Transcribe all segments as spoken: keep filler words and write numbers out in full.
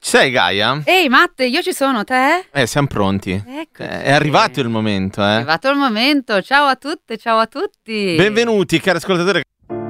sei, Gaia? Ehi Matte, io ci sono, te? Eh, siamo pronti. Eccoci. Eh, È arrivato il momento, eh. È arrivato il momento. Ciao a tutte, ciao a tutti. Benvenuti, cari ascoltatori.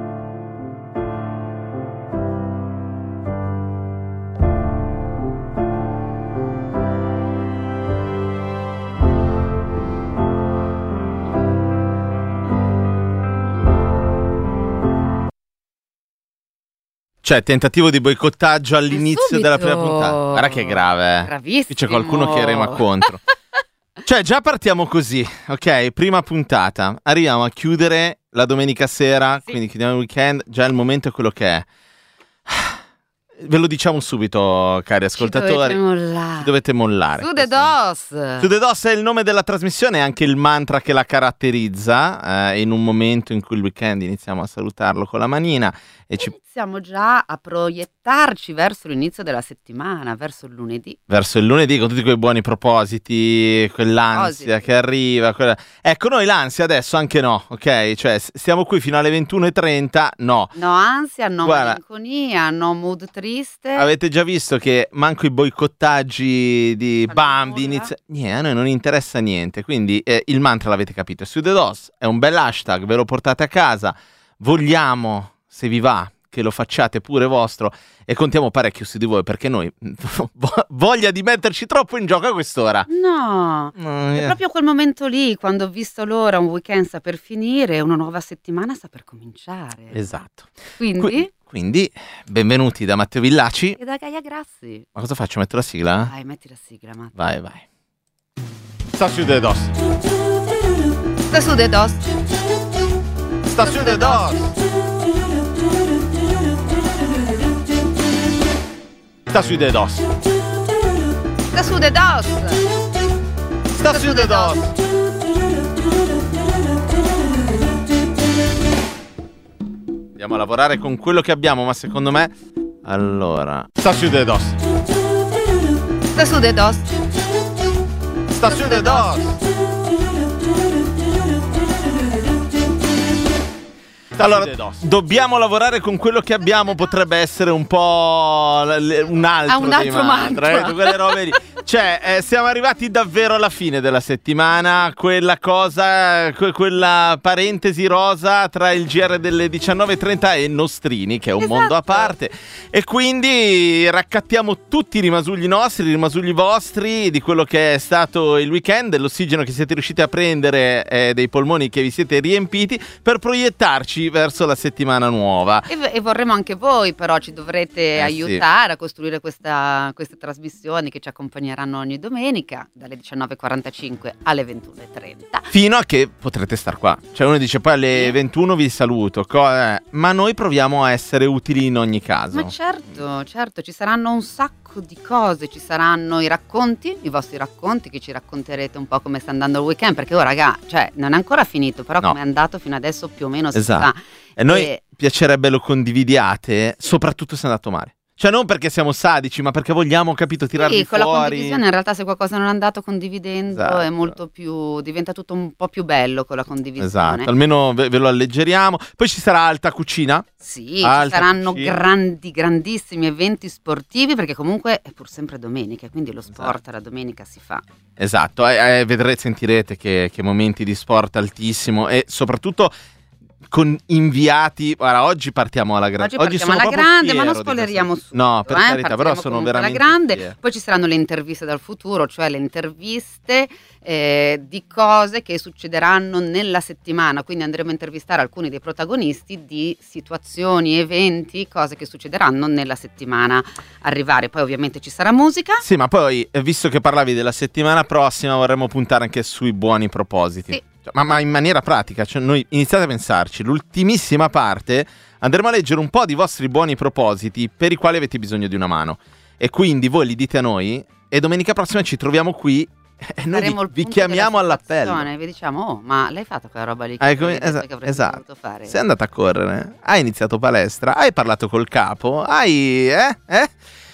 Cioè, tentativo di boicottaggio all'inizio della prima puntata. Guarda che è grave, eh. Gravissimo. Qui c'è qualcuno che rema contro. Cioè, già partiamo così, ok? Prima puntata. Arriviamo a chiudere la domenica sera, Sì. quindi chiudiamo il weekend. Già il momento è quello che è. Ve lo diciamo subito, cari ascoltatori. Ci dovete mollare. Ci dovete mollare. Su de dos. Su de dos è il nome della trasmissione, è anche il mantra che la caratterizza. Eh, in un momento in cui il weekend iniziamo a salutarlo con la manina e ci... Iniziamo già a proiettarci verso l'inizio della settimana, verso il lunedì. verso il lunedì con tutti quei buoni propositi, quell'ansia Propositi. che arriva. Quella... Ecco, noi l'ansia adesso anche no, ok? Cioè, s- stiamo qui fino alle ventuno e trenta, no. No ansia, no Guarda, malinconia, no mood triste. avete già visto che manco i boicottaggi di Fanno Bambi nulla. inizia... Niente, a noi non interessa niente. Quindi eh, il mantra l'avete capito. Su de dos è un bel hashtag, ve lo portate a casa. Vogliamo, se vi va, che lo facciate pure vostro e contiamo parecchio su di voi perché noi vo- voglia di metterci troppo in gioco a quest'ora. No, No, è eh. proprio quel momento lì, quando ho visto l'ora, un weekend sta per finire, una nuova settimana sta per cominciare. Esatto. Quindi, Qui- quindi, benvenuti da Matteo Villaci. e da Gaia Grassi. Ma cosa faccio? Metto la sigla? Vai, metti la sigla, Matt. Vai, vai. Sta su de dos. Sta su de dos. Sta su de dos. Sta su de dos. Sta su de dos. Sta su de dos. Andiamo a lavorare con quello che abbiamo, ma secondo me... Allora... Sta su de dos. Sta su de dos. Sta su de dos. Allora, dobbiamo lavorare con quello che abbiamo, potrebbe essere un po' l- un altro, Ah, un altro dei mantra, mantra. eh, quelle robe lì. Cioè, eh, siamo arrivati davvero alla fine della settimana, quella cosa, que- quella parentesi rosa tra il G R delle diciannove e trenta e Nostrini, che è un Esatto. mondo a parte. E quindi raccattiamo tutti i rimasugli nostri, i rimasugli vostri di quello che è stato il weekend, dell'ossigeno che siete riusciti a prendere, eh, dei polmoni che vi siete riempiti, per proiettarci verso la settimana nuova. E, v- e vorremmo anche voi, però ci dovrete Eh, aiutare a costruire questa, queste trasmissioni che ci accompagneranno ogni domenica dalle diciannove e quarantacinque alle ventuno e trenta. Fino a che potrete star qua. Cioè uno dice poi alle Sì. ventuno vi saluto, co- eh, ma noi proviamo a essere utili in ogni caso. Ma certo, certo, ci saranno un sacco di cose, ci saranno i racconti, i vostri racconti che ci racconterete un po' come sta andando il weekend, perché ora raga, cioè non è ancora finito, però No. come è andato fino adesso più o meno si Esatto. sa. E noi E- piacerebbe lo condividiate, soprattutto se è andato male. Cioè non perché siamo sadici, ma perché vogliamo, capito, tirarli Sì, con la fuori. condivisione in realtà se qualcosa non è andato condividendo Esatto. è molto più, diventa tutto un po' più bello con la condivisione. Esatto, almeno ve, ve lo alleggeriamo. Poi ci sarà Alta Cucina. Sì, Alta ci saranno cucina. grandi, grandissimi eventi sportivi perché comunque è pur sempre domenica, quindi lo sport Esatto. la domenica si fa. Esatto, eh, eh, vedrete, sentirete che, che momenti di sport altissimo e soprattutto con inviati. Guarda, oggi partiamo alla grande. Oggi partiamo alla grande, ma non spoileriamo subito. No, per eh, carità, però partiremo sono comunque alla veramente grande. fiero. Poi ci saranno le interviste dal futuro, cioè le interviste eh, di cose che succederanno nella settimana. Quindi andremo a intervistare alcuni dei protagonisti di situazioni, eventi, cose che succederanno nella settimana arrivare. Poi ovviamente ci sarà musica. Sì, ma poi, eh, visto che parlavi della settimana prossima, vorremmo puntare anche sui buoni propositi. Sì. Cioè, ma, ma in maniera pratica, cioè noi iniziate a pensarci, l'ultimissima parte andremo a leggere un po' di vostri buoni propositi per i quali avete bisogno di una mano. E quindi voi li dite a noi e domenica prossima ci troviamo qui e noi Faremo vi, il vi punto chiamiamo della all'appello. situazione, vi diciamo, oh, ma l'hai fatto quella roba lì? Che Ah, ecco, avevi detto esa- che avresti esatto. dovuto fare? Sei andata a correre, hai iniziato palestra, hai parlato col capo, hai... eh? eh?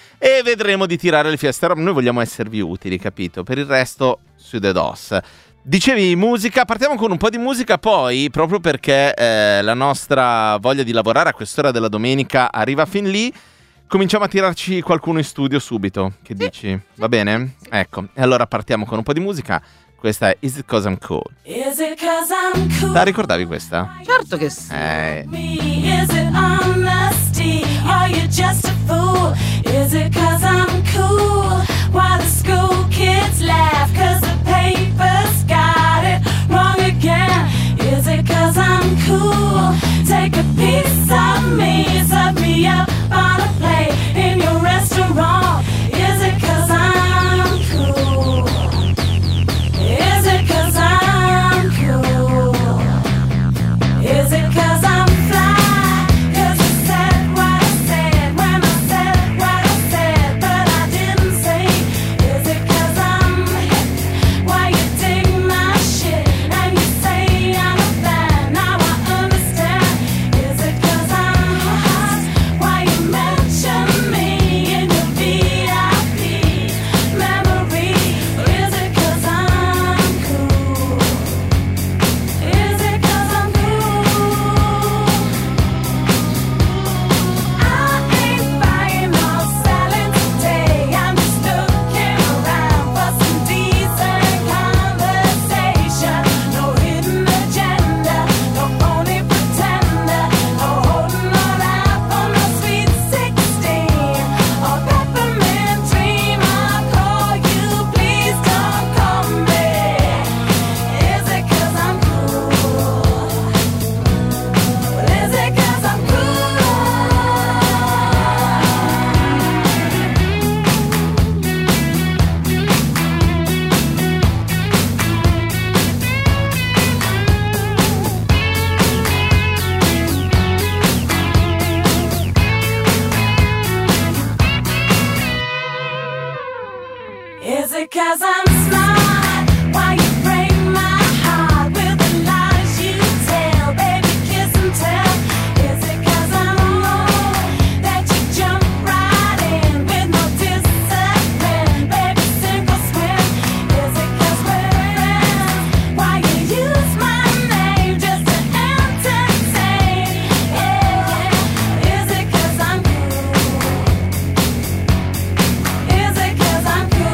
E vedremo di tirare le fiaste. Noi vogliamo esservi utili, capito? Per il resto, su de dos. Dicevi musica, partiamo con un po' di musica poi, proprio perché eh, la nostra voglia di lavorare a quest'ora della domenica arriva fin lì. Cominciamo a tirarci qualcuno in studio subito, che Sì. dici? Va bene? Ecco, e allora partiamo con un po' di musica. Questa è Is It 'Cause I'm Cool. Is it 'cause I'm cool? La ricordavi questa? Certo che sì. Eh, Is it honesty? Are you just a fool? Is it 'cause I'm cool? Why the school kids laugh? 'Cause the papers got it wrong again. Is it 'cause I'm cool? Take a piece of me, serve me up on a plate in your restaurant. Is it 'cause I'm cool? Is it 'cause I'm cool? Is it 'cause I'm fly? 'Cause I said what I said when I said what I said, but I didn't say. Is it 'cause I'm hip? Why you dig my shit and you say I'm a fan? Now I understand. Is it 'cause I'm hot? Why you mention me in your V I P memory? Or is it 'cause I'm cool? Is it 'cause I'm cool? I ain't buying or selling today. I'm just looking around for some decent conversation. No hidden agenda, no phony pretender, no holding on out for no sweet sixteen or peppermint dream. I'll call you, please don't call me. Is it 'cause I'm cool? Is it 'cause I'm cool? Is it 'cause I'm smart? Why you break my heart with the lies you tell? Baby, kiss and tell. Is it 'cause I'm old that you jump right in with no discipline? Baby, sink or swim. Is it 'cause we're friends? Why you use my name just to entertain? Yeah. Is it 'cause I'm cool? Is it 'cause I'm cool?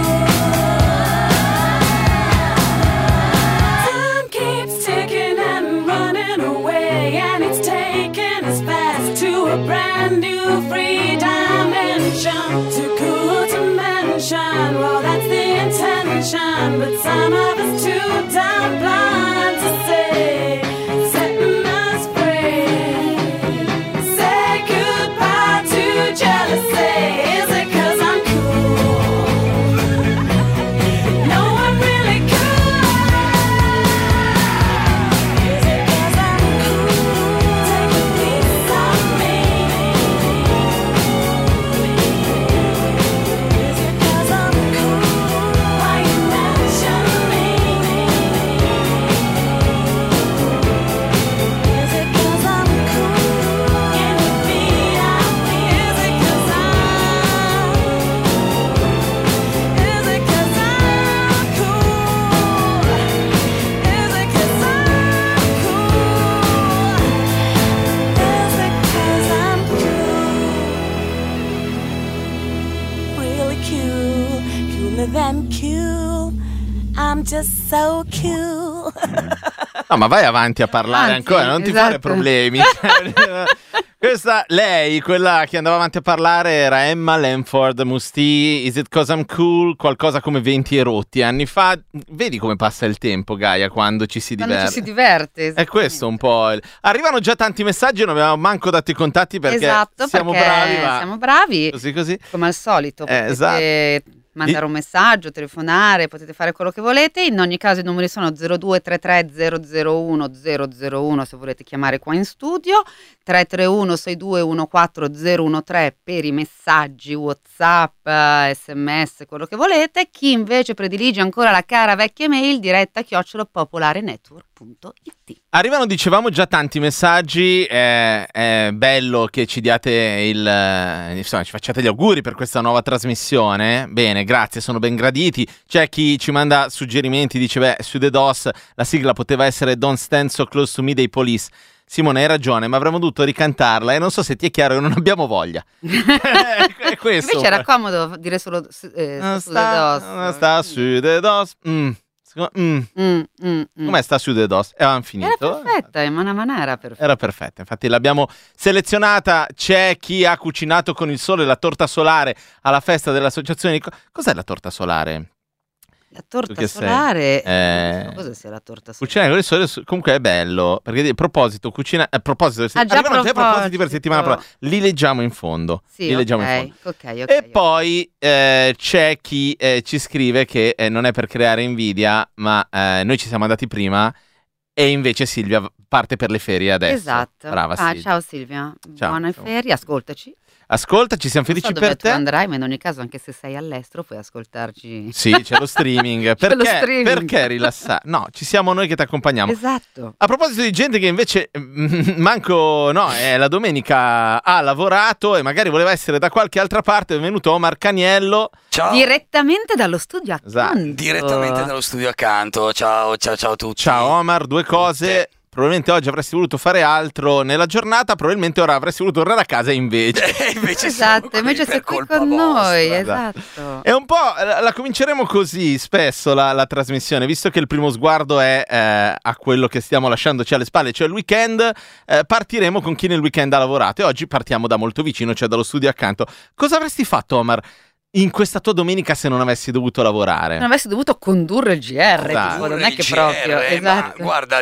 Time keeps ticking and running away, and it's taking us fast to a brand new free dimension. Too cool to mention, well that's the intention, but some of us too damn blind to say, setting us free. Say goodbye to jealousy. Is it 'cause I'm cool? No one really cool. Is it 'cause I'm cool? Take a piece of me. Is it 'cause I'm cool? Why you mention me? Is it 'cause I'm cool? Can you be out? Is it 'cause I'm Is it 'cause I'm cool? Is it 'cause I'm cool? Is it 'cause I'm cool? Really cool, cooler than cool. I'm just so cool. no, ma vai avanti a parlare Anzi, ancora, non ti esatto. fare problemi. Questa, lei, quella che andava avanti a parlare, era Emma Lanford Musti. Is It 'Cause I'm Cool? Qualcosa come venti erotti anni fa. Vedi come passa il tempo, Gaia, quando ci si Quando diverte. ci si diverte. È questo un po'. il- Arrivano già tanti messaggi, non abbiamo manco dato i contatti perché Esatto, siamo perché bravi, ma siamo bravi, così così. come al solito. Eh, Potete mandare un messaggio, telefonare, potete fare quello che volete. In ogni caso i numeri sono zero due tre tre zero zero uno zero zero uno se volete chiamare qua in studio, tre tre uno sei due uno quattro zero uno tre per i messaggi WhatsApp, eh, sms, quello che volete. Chi invece predilige ancora la cara vecchia mail, diretta chiocciola popolarenetwork punto it. Arrivano, dicevamo, già tanti messaggi. È, è bello che ci diate il eh, insomma, ci facciate gli auguri per questa nuova trasmissione. Bene, grazie, sono ben graditi. C'è chi ci manda suggerimenti, dice beh, su The D O S la sigla poteva essere Don't Stand So Close to Me dei Police. Simone, hai ragione, ma avremmo dovuto ricantarla e non so se ti è chiaro che non abbiamo voglia. È questo. Invece era comodo dire solo eh, Non su de dos. sta, sta su de dos. Mm. Mm. Mm, mm, mm. Come sta su de dos? E avevamo finito. Era perfetta, in mana mana era perfetta. Era perfetta, infatti l'abbiamo selezionata. C'è chi ha cucinato con il sole la torta solare alla festa dell'associazione. Cos'è la torta solare? La torta Perché sei- solare, eh, non so cosa sia la torta solare. Cucinare con il sole comunque è bello, perché a proposito, cucina, a proposito, Ah, già arrivano già i propositi per proposito. settimana prossima. Li leggiamo in fondo. Sì, li ok, leggiamo in fondo. ok, ok. E ok. poi eh, c'è chi eh, ci scrive che eh, non è per creare invidia, ma eh, noi ci siamo andati prima e invece Silvia parte per le ferie adesso. Esatto. Brava ah, Silvia. ciao Silvia, Ciao, buone ciao. ferie, ascoltaci. Ascolta, ci siamo Non felici so dove per tu te. andrai, ma in ogni caso, anche se sei all'estero, puoi ascoltarci. Sì, c'è lo streaming. C'è lo Perché, streaming. perché rilassare? No, ci siamo noi che ti accompagniamo. Esatto. A proposito di gente che invece mm, manco, no, è la domenica ha lavorato e magari voleva essere da qualche altra parte, è venuto Omar Caniello. Ciao. Direttamente dallo studio accanto. Esatto. Direttamente dallo studio accanto. Ciao, ciao, ciao a tutti. Ciao Omar, due cose. Probabilmente oggi avresti voluto fare altro nella giornata, probabilmente ora avresti voluto tornare a casa invece. E invece siamo Esatto, qui invece per sei qui colpa con vostra. noi, esatto. È un po', la, la cominceremo così spesso la, la trasmissione, visto che il primo sguardo è eh, a quello che stiamo lasciandoci alle spalle, cioè il weekend, eh, partiremo con chi nel weekend ha lavorato e oggi partiamo da molto vicino, cioè dallo studio accanto. Cosa avresti fatto, Omar, in questa tua domenica se non avessi dovuto lavorare? Non avessi dovuto condurre il G R, Esatto. tipo, non è Il che G R, proprio, ma esatto. guarda,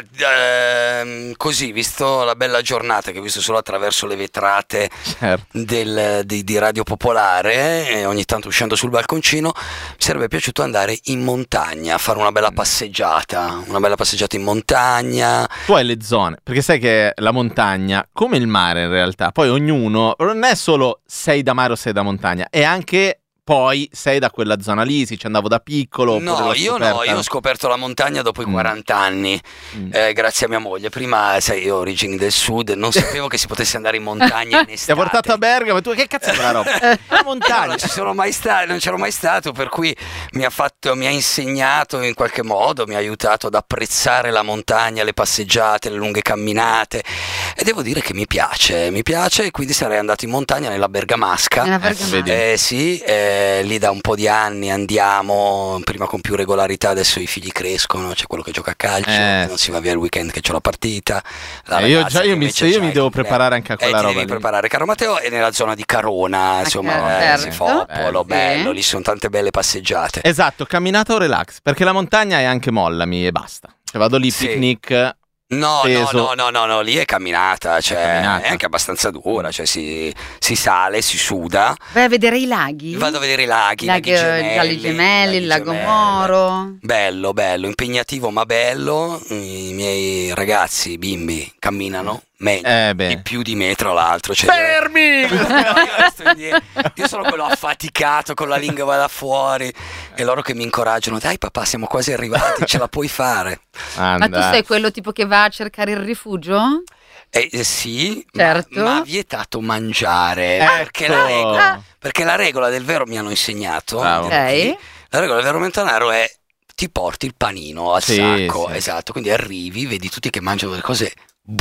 ehm, così, visto la bella giornata che ho visto solo attraverso le vetrate Certo. del- di, di Radio Popolare e ogni tanto uscendo sul balconcino, mi sarebbe piaciuto andare in montagna, fare una bella passeggiata, una bella passeggiata in montagna. Tu hai le zone, perché sai che la montagna, come il mare in realtà, poi ognuno, non è solo sei da mare o sei da montagna, è anche poi sei da quella zona lì, sì, ci andavo da piccolo. oppure No, l'ho io no, scoperta- io ho scoperto la montagna dopo i Mm. quaranta anni, Mm. eh, grazie a mia moglie. Prima, sai, io ho origini del sud, non sapevo che si potesse andare in montagna in estate. Ti ha portato a Bergamo e tu che cazzo è quella roba? La No, montagna. non ci sono mai stato, non c'ero mai stato, per cui mi ha fatto, mi ha insegnato in qualche modo, mi ha aiutato ad apprezzare la montagna, le passeggiate, le lunghe camminate, e devo dire che mi piace, mi piace, e quindi sarei andato in montagna nella Bergamasca. Nella Ecco, Bergamasca. vedi. Eh sì, eh, lì da un po' di anni andiamo, prima con più regolarità, adesso i figli crescono, c'è quello che gioca a calcio, Eh, non si va via il weekend che c'è la partita. La Eh, io ragazza già- io che mi- invece io c'ha mi il devo compleanno. preparare anche a quella eh, ti roba devi lì. preparare, caro Matteo, è nella zona di Carona, insomma, Eh, eh, certo. Sefopolo, Eh, sì. bello, lì ci sono tante belle passeggiate. Esatto, camminata o relax, perché la montagna è anche mollami e basta. Cioè vado lì, Sì. picnic. No, Peso. no, no, no, no, no, lì è camminata, cioè È camminata. è anche abbastanza dura, cioè si, si sale, si suda, Vai a vedere i laghi? vado a vedere i laghi, i laghi Lag- gemelli, i Galli Gemelli, il i lago gemelli. Moro. Bello, bello, impegnativo ma bello. I miei ragazzi, i bimbi, camminano meglio, Eh beh. di più di me tra l'altro. Cioè, Fermi! io, io sto indietro. Io sono quello affaticato con la lingua da fuori e loro che mi incoraggiano, dai papà siamo quasi arrivati, ce la puoi fare. Ma tu sei quello tipo che va a cercare il rifugio? Eh, eh, sì, Certo. ma, ma vietato mangiare, Ecco. perché, la regola, perché la regola del vero, mi hanno insegnato, Bravo. Ok. la regola del vero montanaro è ti porti il panino al Sì, sacco, sì. esatto, quindi arrivi, vedi tutti che mangiano delle cose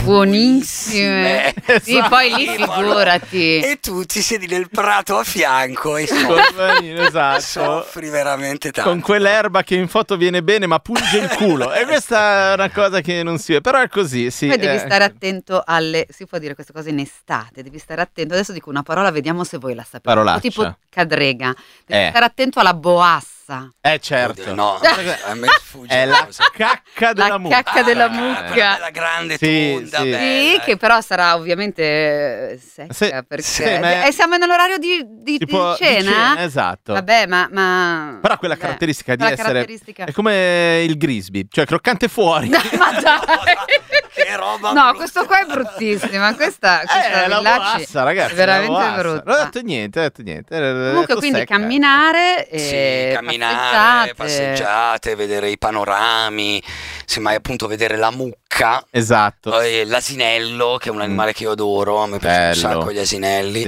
Buonissime. Sì, Esatto. poi lì figurati. e tu ti siedi nel prato a fianco e soffri, Col panino, esatto. soffri veramente tanto. Con quell'erba che in foto viene bene ma punge il culo. E questa è una cosa che non si vede, però è così, sì. Poi devi eh. stare attento alle... Si può dire queste cose in estate, devi stare attento. Adesso dico una parola, vediamo se voi la sapete. Parolaccia. O tipo cadrega. Devi Eh. stare attento alla boassa. Eh certo. No, a me sfugge È la cosa. cacca della La mucca. cacca della Ah, mucca. quella bella grande Sì, tonda, sì. bella, Sì, eh. che però sarà ovviamente eh, secca, Sì, perché sì, ma- e siamo nell'orario di, di- di Tipo di cena? cena, esatto. Vabbè, ma, ma... Però quella vabbè, caratteristica di quella essere caratteristica. è come il Grisby, cioè croccante fuori. Ma dai! Che roba No, brutta. questo qua è bruttissima. Questa, questa Eh, la Villacci boassa, ragazzi, è veramente la boassa. brutta. Non ho detto niente, ho detto niente. Ho Comunque, detto quindi secca. camminare, e Sì, camminare, passeggiate. passeggiate, vedere i panorami, semmai appunto vedere la mucca, Esatto. poi l'asinello, che è un animale che io adoro, a me piacciono un Bello. sacco gli asinelli. Sì.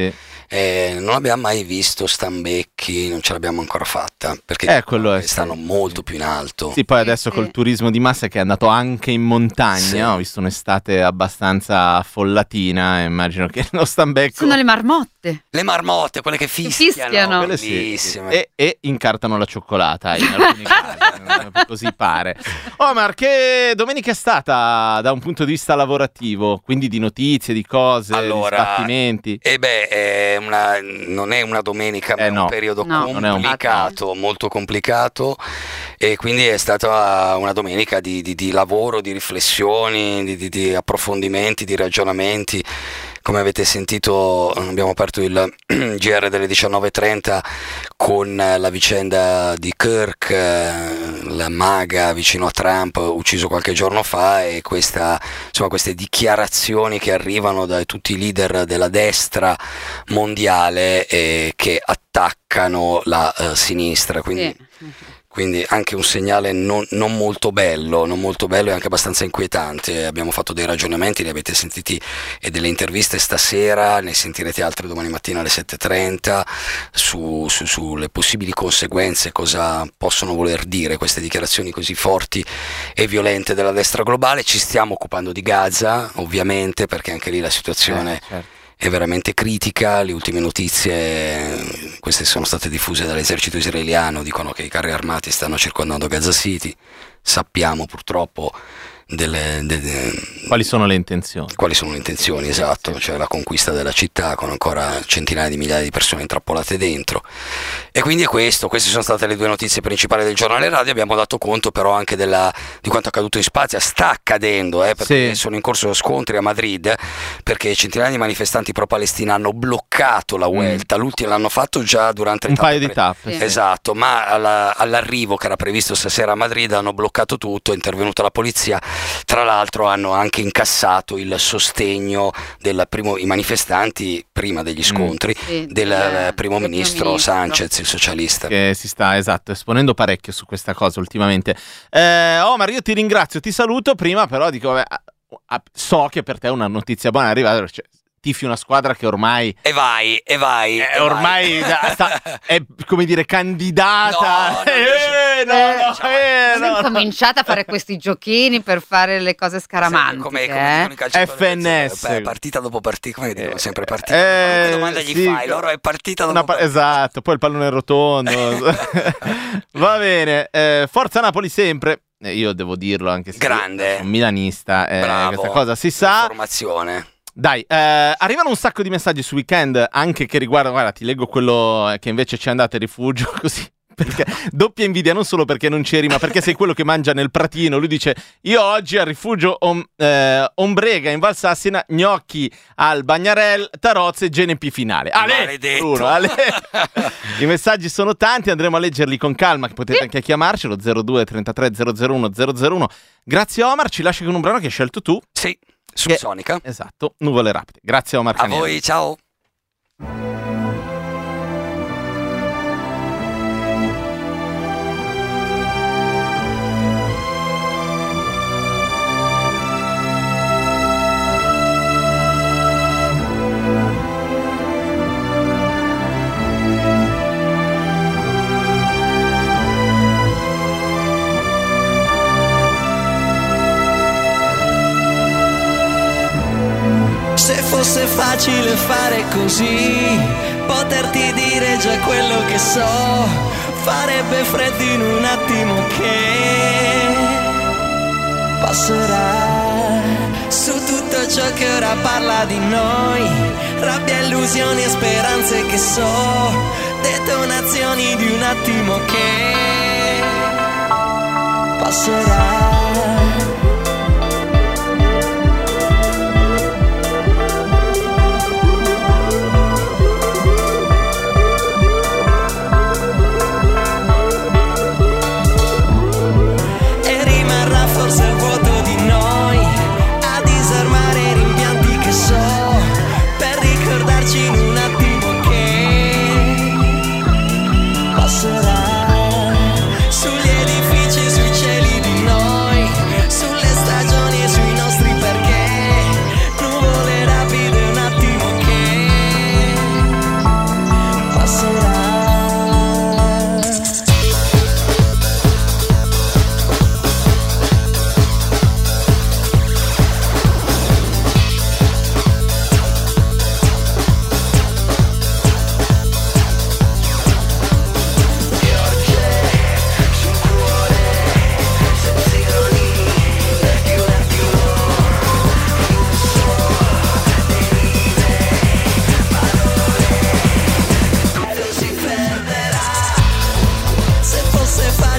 Eh, non abbiamo mai visto Stambecchi, non ce l'abbiamo ancora fatta, perché Eh, quello è stanno sì. molto più in alto. Sì, poi Sì, adesso sì. col turismo di massa che è andato anche in montagna, Sì. ho visto un'estate abbastanza affollatina e immagino che lo Stambecco... Sono le marmotte. Le marmotte, quelle che fischiano, fischiano. Quelle sì, bellissime. sì. E, e incartano la cioccolata in alcuni casi, così pare. Omar, che domenica è stata da un punto di vista lavorativo? Quindi di notizie, di cose, Allora, di sbattimenti? E beh, è una, non è una domenica, ma Eh, è no. un periodo No, non è un- complicato, molto complicato, e quindi è stata una domenica di, di- di lavoro, di riflessioni, di, di- di approfondimenti, di ragionamenti. Come avete sentito, abbiamo aperto il G R delle diciannove e trenta con la vicenda di Kirk, eh, la maga vicino a Trump, ucciso qualche giorno fa, e questa, insomma, queste dichiarazioni che arrivano da tutti i leader della destra mondiale e che attaccano la eh, sinistra. Quindi, Sì. quindi anche un segnale non, non molto bello, non molto bello e anche abbastanza inquietante. Abbiamo fatto dei ragionamenti, li avete sentiti, e delle interviste stasera, ne sentirete altre domani mattina alle sette e trenta su, su, sulle possibili conseguenze, cosa possono voler dire queste dichiarazioni così forti e violente della destra globale. Ci stiamo occupando di Gaza, ovviamente, perché anche lì la situazione Eh, certo. è veramente critica. Le ultime notizie, queste sono state diffuse dall'esercito israeliano, dicono che i carri armati stanno circondando Gaza City. Sappiamo purtroppo delle, delle, Quali sono le intenzioni? quali sono le intenzioni, esatto, cioè la conquista della città con ancora centinaia di migliaia di persone intrappolate dentro. E quindi è questo, queste sono state le due notizie principali del giornale radio. Abbiamo dato conto però anche della, di quanto accaduto in Spazia, sta accadendo, eh, perché Sì. sono in corso scontri a Madrid, perché centinaia di manifestanti pro-Palestina hanno bloccato la Vuelta, l'ultima l'hanno fatto già durante le Un paio di pre- tappe. Sì. sì. Esatto, ma alla- all'arrivo che era previsto stasera a Madrid hanno bloccato tutto, è intervenuta la polizia. Tra l'altro hanno anche incassato il sostegno del primo, i manifestanti prima degli scontri Sì, del del- eh, primo del ministro primo ministro. Sanchez, il socialista. Che si sta, esatto, esponendo parecchio su questa cosa ultimamente. Eh, Omar, io ti ringrazio, ti saluto. Prima però dico, vabbè, ah, ah, so che per te una notizia buona è arrivata, cioè, tifi una squadra che ormai E vai, e vai. è e ormai vai. da- sta- è, come dire, candidata. No, non eh, no, Eh, no, eh, no, Sono no. cominciate a fare questi giochini per fare le cose scaramantiche. Come, come eh. dicono i calciatori, F N S. eh, partita dopo partita, come dicono Eh, sempre partita. eh, Qualunque domanda gli sì, fai, loro è partita dopo una pa- partita. esatto, poi il pallone è rotondo. Va bene, eh, forza Napoli sempre. Eh, io devo dirlo, anche se Grande. sono milanista, eh, Bravo. questa cosa si sa. Informazione. Dai, eh, arrivano un sacco di messaggi su Weekend, anche che riguardano, guarda, ti leggo quello che invece ci è andato a rifugio, così, perché doppia invidia, non solo perché non c'eri, ma perché sei quello che mangia nel pratino. Lui dice, io oggi a rifugio om- eh, Ombrega in Val Sassina, gnocchi al Bagnarel, tarozze e G N P finale. Ale, Maledetto. Bruno, ale. I messaggi sono tanti, andremo a leggerli con calma, che potete anche chiamarci, lo zero due trentatré zero zero uno zero zero uno. Grazie Omar, ci lasci con un brano che hai scelto tu. Sì, Che- Subsonica. Esatto, Nuvole Rapide. Grazie Omar A Canieri. voi, ciao. Se fosse facile fare così, poterti dire già quello che so, farebbe freddo in un attimo che passerà. Su tutto ciò che ora parla di noi, rabbia, illusioni e speranze che so, detonazioni di un attimo che passerà. E rimarrà forse il vuoto di noi a disarmare i rimpianti che so, per ricordarci in un attimo che passerà. Sugli edifici, sui cieli di noi,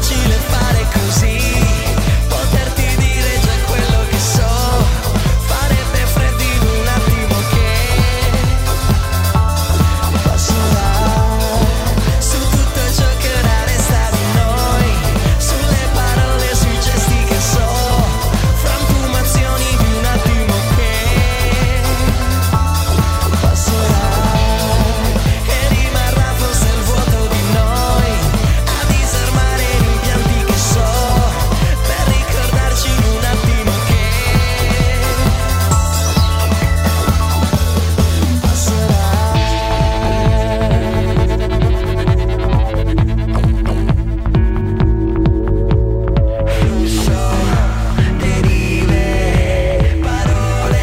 facile fare così, poterti dire già quello che so, farebbe freddo in un attimo che passerà. Su tutto ciò che ora resta di noi, sulle parole, sui gesti che so, frantumazioni di un attimo che passerà. E rimarrà forse il vuoto di noi a disarmare gli impianti che so, per ricordarci in un attimo che passerà. Flusso, derive, parole.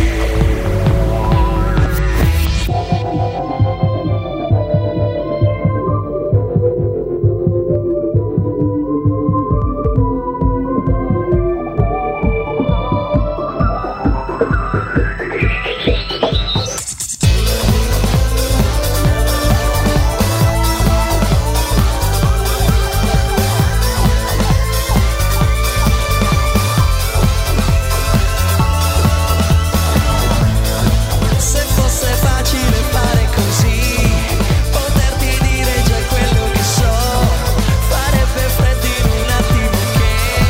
Se fosse facile fare così, poterti dire già quello che so, farebbe freddo in un attimo che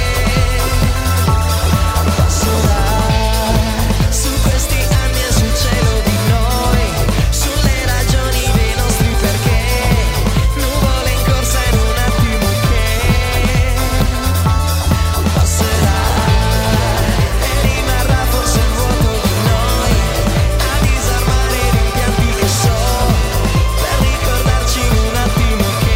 passerà. Su questi anni e sul cielo di noi, sulle ragioni dei nostri perché, nuvole in corsa in un attimo che passerà. E rimarrà forse il vuoto di noi a disarmare gli impianti che so, per ricordarci in un attimo che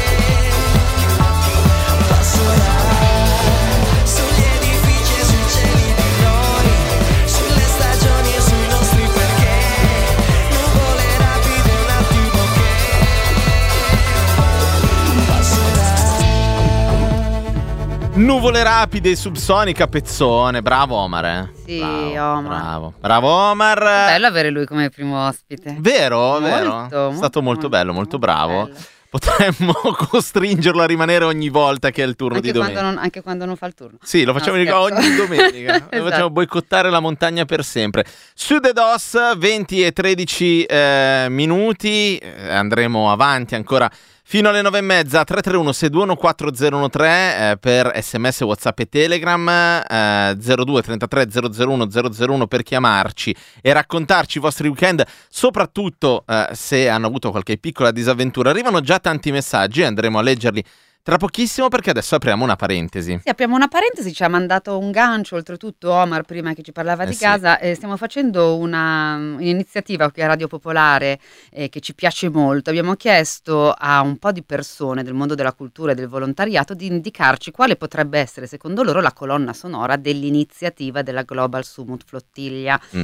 passerà. Sugli edifici e sui cieli di noi, sulle stagioni e sui nostri perché, nuvole rapide un attimo che passerà. Nuvole rapide, subsonica, pezzone. Bravo Omar, eh? Sì, bravo, Omar. Bravo, bravo Omar. Bello avere lui come primo ospite. Vero, Molto, vero. molto, È stato molto bello, molto bravo. bello. Potremmo costringerlo a rimanere ogni volta che è il turno Anche di domenica. quando, non, anche quando non fa il turno. Sì, lo facciamo No, dico, scherzo. ogni domenica. Lo Esatto. facciamo boicottare la montagna per sempre. Su The dos, venti e tredici eh, minuti. Eh, andremo avanti ancora fino alle nove e mezza. tre tre uno sei due uno quattro zero uno tre eh, per sms, whatsapp e telegram, eh, zero due trentatré zero zero uno zero zero uno per chiamarci e raccontarci i vostri weekend, soprattutto eh, se hanno avuto qualche piccola disavventura. Arrivano già tanti messaggi e andremo a leggerli tra pochissimo, perché adesso apriamo una parentesi. Sì, apriamo una parentesi, ci ha mandato un gancio, oltretutto Omar, prima che ci parlava Eh di sì. casa. Eh, stiamo facendo una, un'iniziativa qui a Radio Popolare eh, che ci piace molto. Abbiamo chiesto a un po' di persone del mondo della cultura e del volontariato di indicarci quale potrebbe essere, secondo loro, la colonna sonora dell'iniziativa della Global Sumut Flottiglia. Mm.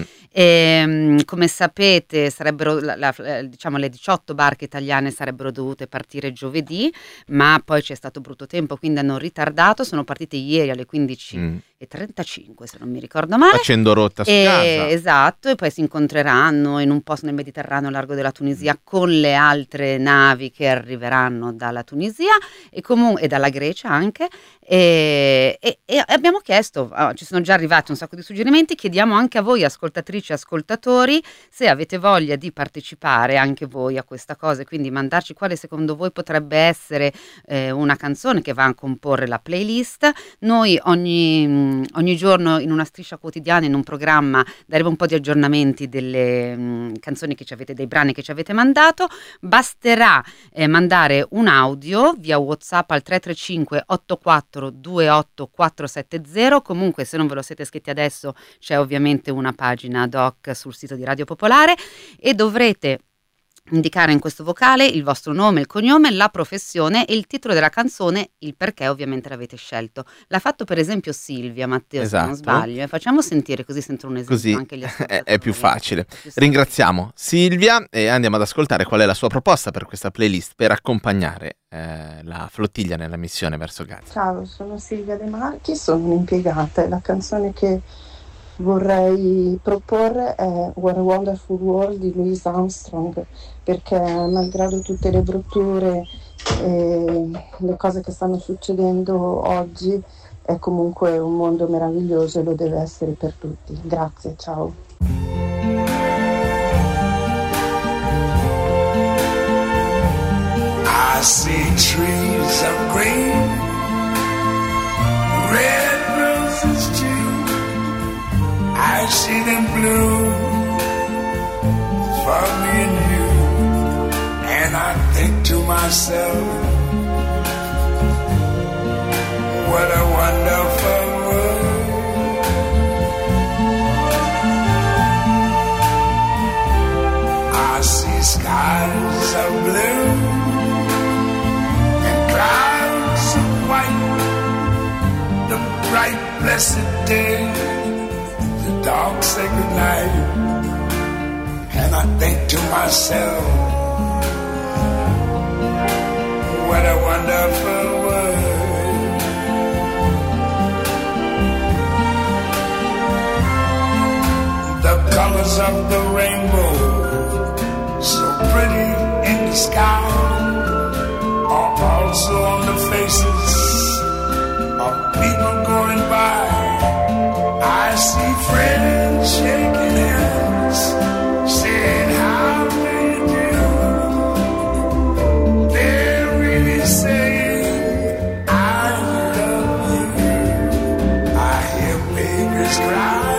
E, come sapete, sarebbero la, la, diciamo le diciotto barche italiane sarebbero dovute partire giovedì, ma poi c'è stato brutto tempo, quindi hanno ritardato. Sono partite ieri alle quindici Mm. e trentacinque, se non mi ricordo male. Facendo rotta su E- casa. esatto, e poi si incontreranno in un posto nel Mediterraneo, a largo della Tunisia, con le altre navi che arriveranno dalla Tunisia e, comu- e dalla Grecia anche. E, e- e abbiamo chiesto, ah, ci sono già arrivati un sacco di suggerimenti. Chiediamo anche a voi, ascoltatrici e ascoltatori, se avete voglia di partecipare anche voi a questa cosa, e quindi mandarci quale secondo voi potrebbe essere eh, una canzone che va a comporre la playlist. Noi ogni, ogni giorno in una striscia quotidiana, in un programma, daremo un po' di aggiornamenti delle mh, canzoni che ci avete, dei brani che ci avete mandato. Basterà eh, mandare un audio via WhatsApp al tre tre cinque otto quattro due otto quattro sette zero. Comunque, se non ve lo siete scritti adesso, c'è ovviamente una pagina ad hoc sul sito di Radio Popolare e dovrete indicare in questo vocale il vostro nome, il cognome, la professione e il titolo della canzone, il perché ovviamente l'avete scelto. L'ha fatto per esempio Silvia, Matteo, se non Esatto. sbaglio. Eh, Facciamo sentire, così sentono un esempio Così anche gli è, ascoltatori. è più facile. Più semplice. Ringraziamo Silvia e andiamo ad ascoltare qual è la sua proposta per questa playlist per accompagnare eh, la flottiglia nella missione verso Gaza. Ciao, sono Silvia De Marchi, sono un'impiegata e la canzone che vorrei proporre è What a Wonderful World di Louis Armstrong, perché malgrado tutte le brutture e le cose che stanno succedendo oggi è comunque un mondo meraviglioso e lo deve essere per tutti. Grazie, ciao. I see trees of green, red roses too. I see them blue for me and you. And I think to myself, what a wonderful world. I see skies of blue, clouds of white, the bright blessed day, the dark sacred night. And I think to myself, what a wonderful world. The colors of the rainbow, so pretty in the sky, are also on the faces of people going by. I see friends shaking hands, saying how do you do. They're really saying I love you. I hear babies cry,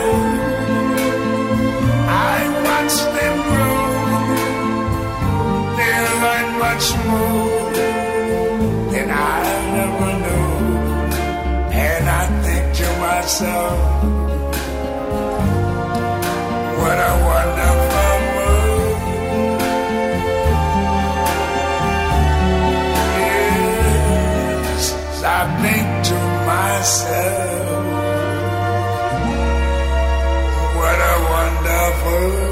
I watch them grow. They learn much more than I never knew. And I think to myself, what a wonderful world. Yes, I think to myself, what a wonderful world.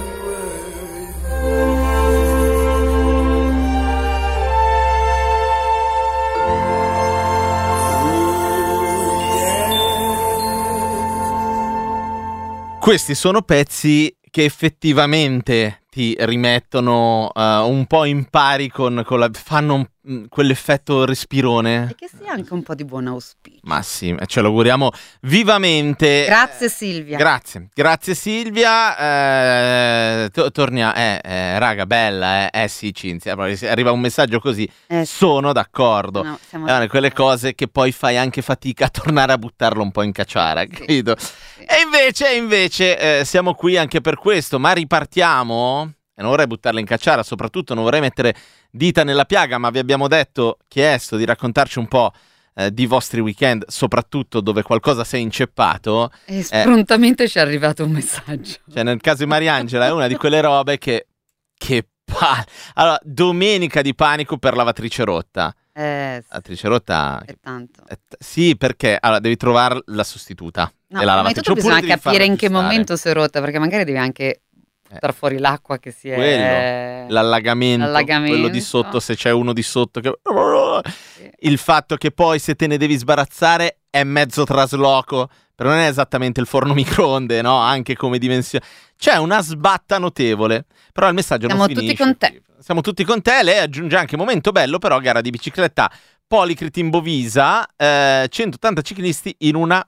Questi sono pezzi che effettivamente ti rimettono uh, un po' in pari con, con la, fanno un, mh, quell'effetto respirone. E che sia anche un po' di buon auspicio. Ma sì, ce lo auguriamo vivamente. Grazie Silvia. Grazie, grazie Silvia. Eh, to- tornia, eh, eh, raga, bella, eh, eh sì, Cinzia. Arriva un messaggio così, Eh, sono d'accordo. no, siamo È una di quelle d'accordo. cose che poi fai anche fatica a tornare a buttarlo un po' in cacciara, Sì, capito? sì. E invece, e invece eh, siamo qui anche per questo, ma ripartiamo. E non vorrei buttarla in cacciara, soprattutto non vorrei mettere dita nella piaga, ma vi abbiamo detto, chiesto di raccontarci un po' eh, di vostri weekend, soprattutto dove qualcosa si è inceppato. E sprontamente ci è arrivato un messaggio. Cioè, nel caso di Mariangela è una di quelle robe che... che pa- allora, domenica di panico per lavatrice rotta. Eh, sì, Lavatrice rotta... è tanto. eh, t- sì, perché allora devi trovare la sostituta. No, e la ma lavatrice, tutto oppure bisogna devi farla capire in che aggiustare. momento si è rotta, perché magari devi anche Eh. tar fuori l'acqua che si è... Quello, l'allagamento, L'allagamento. quello di sotto, se c'è uno di sotto che... Sì. Il fatto che poi se te ne devi sbarazzare è mezzo trasloco, però non è esattamente il forno microonde, no? Anche come dimensione. C'è una sbatta notevole, però il messaggio Siamo non tutti finisce con te. qui. Siamo tutti con te, lei aggiunge anche momento bello, però gara di bicicletta Policrit in Bovisa, eh, centottanta ciclisti in una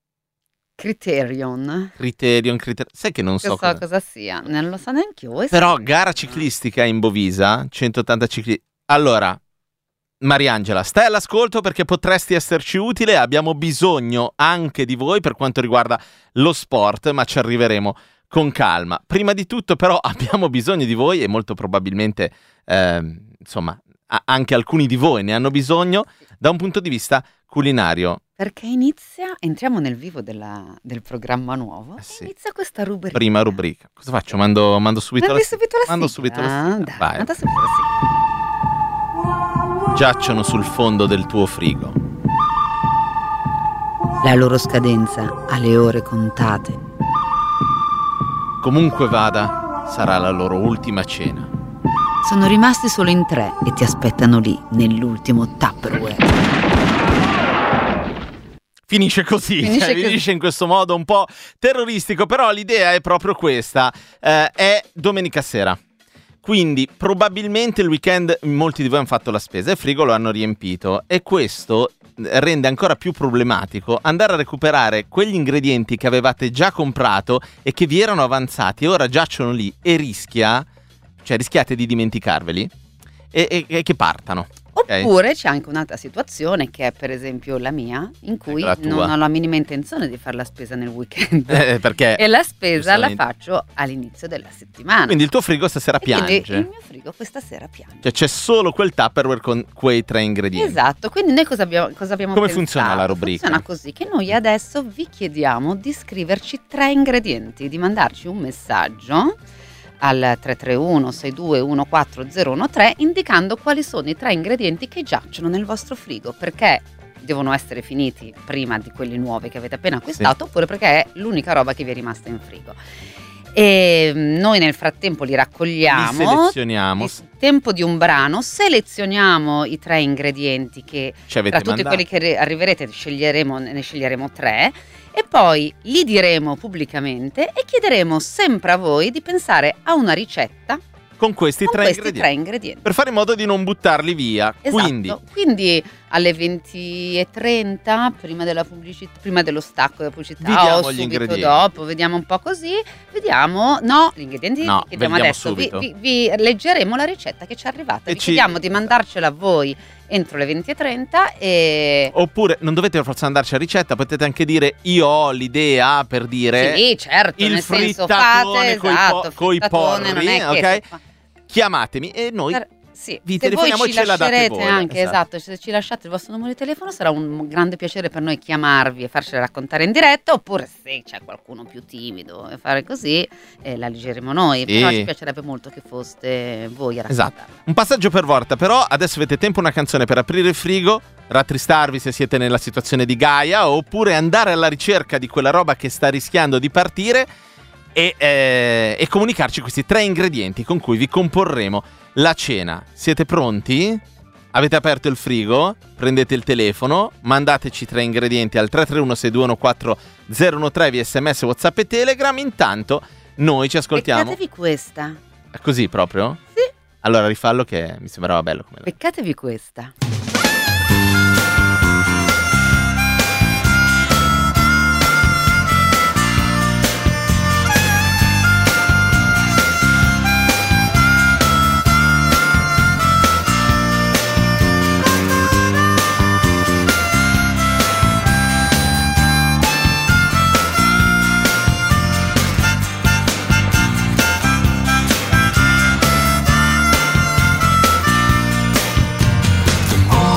Criterion. Criterion, criter- sai che non Non so, so cosa... cosa sia, non lo so neanche io. Però gara ciclistica in Bovisa, centottanta ciclisti. Allora, Mariangela, stai all'ascolto perché potresti esserci utile, abbiamo bisogno anche di voi per quanto riguarda lo sport, ma ci arriveremo con calma. Prima di tutto però abbiamo bisogno di voi e molto probabilmente, ehm, insomma, a- anche alcuni di voi ne hanno bisogno da un punto di vista culinario. Perché inizia, entriamo nel vivo della- del programma nuovo, Eh sì. inizia questa rubrica. Prima rubrica. Cosa faccio? Mando, mando subito Mandi la subito la Mando sigla. subito la Ah, sigla. dai, Vai. manda subito la sigla. Giacciono sul fondo del tuo frigo. La loro scadenza ha le ore contate. Comunque vada, sarà la loro ultima cena. Sono rimasti solo in tre e ti aspettano lì, nell'ultimo Tupperware. Finisce così, Finisce cioè, così. finisce in questo modo un po' terroristico, però l'idea è proprio questa. Eh, è domenica sera. Quindi probabilmente il weekend molti di voi hanno fatto la spesa e il frigo lo hanno riempito, e questo rende ancora più problematico andare a recuperare quegli ingredienti che avevate già comprato e che vi erano avanzati e ora giacciono lì, e rischia, cioè rischiate di dimenticarveli e, e, e che partano. Okay. Oppure c'è anche un'altra situazione che è per esempio la mia, in cui Ecco la tua. non ho la minima intenzione di fare la spesa nel weekend Eh, perché e la spesa la giustamente. faccio all'inizio della settimana. Quindi il tuo frigo stasera E quindi piange. il mio frigo questa sera piange. Cioè c'è solo quel Tupperware con quei tre ingredienti. Esatto, quindi noi cosa abbiamo, cosa abbiamo Come pensato? funziona la rubrica? Funziona così che noi adesso vi chiediamo di scriverci tre ingredienti, di mandarci un messaggio al tre tre uno sei due uno quattro zero uno tre indicando quali sono i tre ingredienti che giacciono nel vostro frigo, perché devono essere finiti prima di quelli nuovi che avete appena acquistato, sì. Oppure perché è l'unica roba che vi è rimasta in frigo. E noi nel frattempo li raccogliamo, li selezioniamo. Il tempo di un brano, selezioniamo i tre ingredienti che Ci avete tra tutti mandato. quelli che arriverete sceglieremo, ne sceglieremo tre e poi li diremo pubblicamente e chiederemo sempre a voi di pensare a una ricetta con questi, con tre, questi ingredienti. tre ingredienti. Per fare in modo di non buttarli via. Esatto. Quindi Quindi alle venti e trenta, prima della pubblicità, prima dello stacco della pubblicità Vediamo o gli subito ingredienti. dopo, vediamo un po' così, vediamo, no, gli ingredienti No, li chiediamo vediamo adesso, vi, subito. vi, vi leggeremo la ricetta che ci è arrivata, E vi ci- chiediamo di mandarcela a voi entro le venti e trenta e... oppure non dovete per forza andarci a ricetta, potete anche dire io ho l'idea, per dire Sì, certo, il nel senso frittatone fate, coi esatto, po- coi frittatone, non è porri, che ok? si fa- chiamatemi e noi Per- sì, vi se telefoniamo voi e ci ce la date lascerete voi, anche, esatto. esatto, se ci lasciate il vostro numero di telefono sarà un grande piacere per noi chiamarvi e farcela raccontare in diretta, oppure se c'è qualcuno più timido e fare così eh, la leggeremo noi, Sì. però ci piacerebbe molto che foste voi a Esatto. raccontarla. Un passaggio per volta, però adesso avete tempo una canzone per aprire il frigo, rattristarvi se siete nella situazione di Gaia, oppure andare alla ricerca di quella roba che sta rischiando di partire e, eh, e comunicarci questi tre ingredienti con cui vi comporremo la cena. Siete pronti? Avete aperto il frigo? Prendete il telefono, mandateci tre ingredienti al tre tre uno sei due uno quattro zero uno tre via sms, WhatsApp e Telegram. Intanto noi ci ascoltiamo. Beccatevi questa, Così proprio? Sì. Allora rifallo che mi sembrava bello come la- beccatevi questa. The more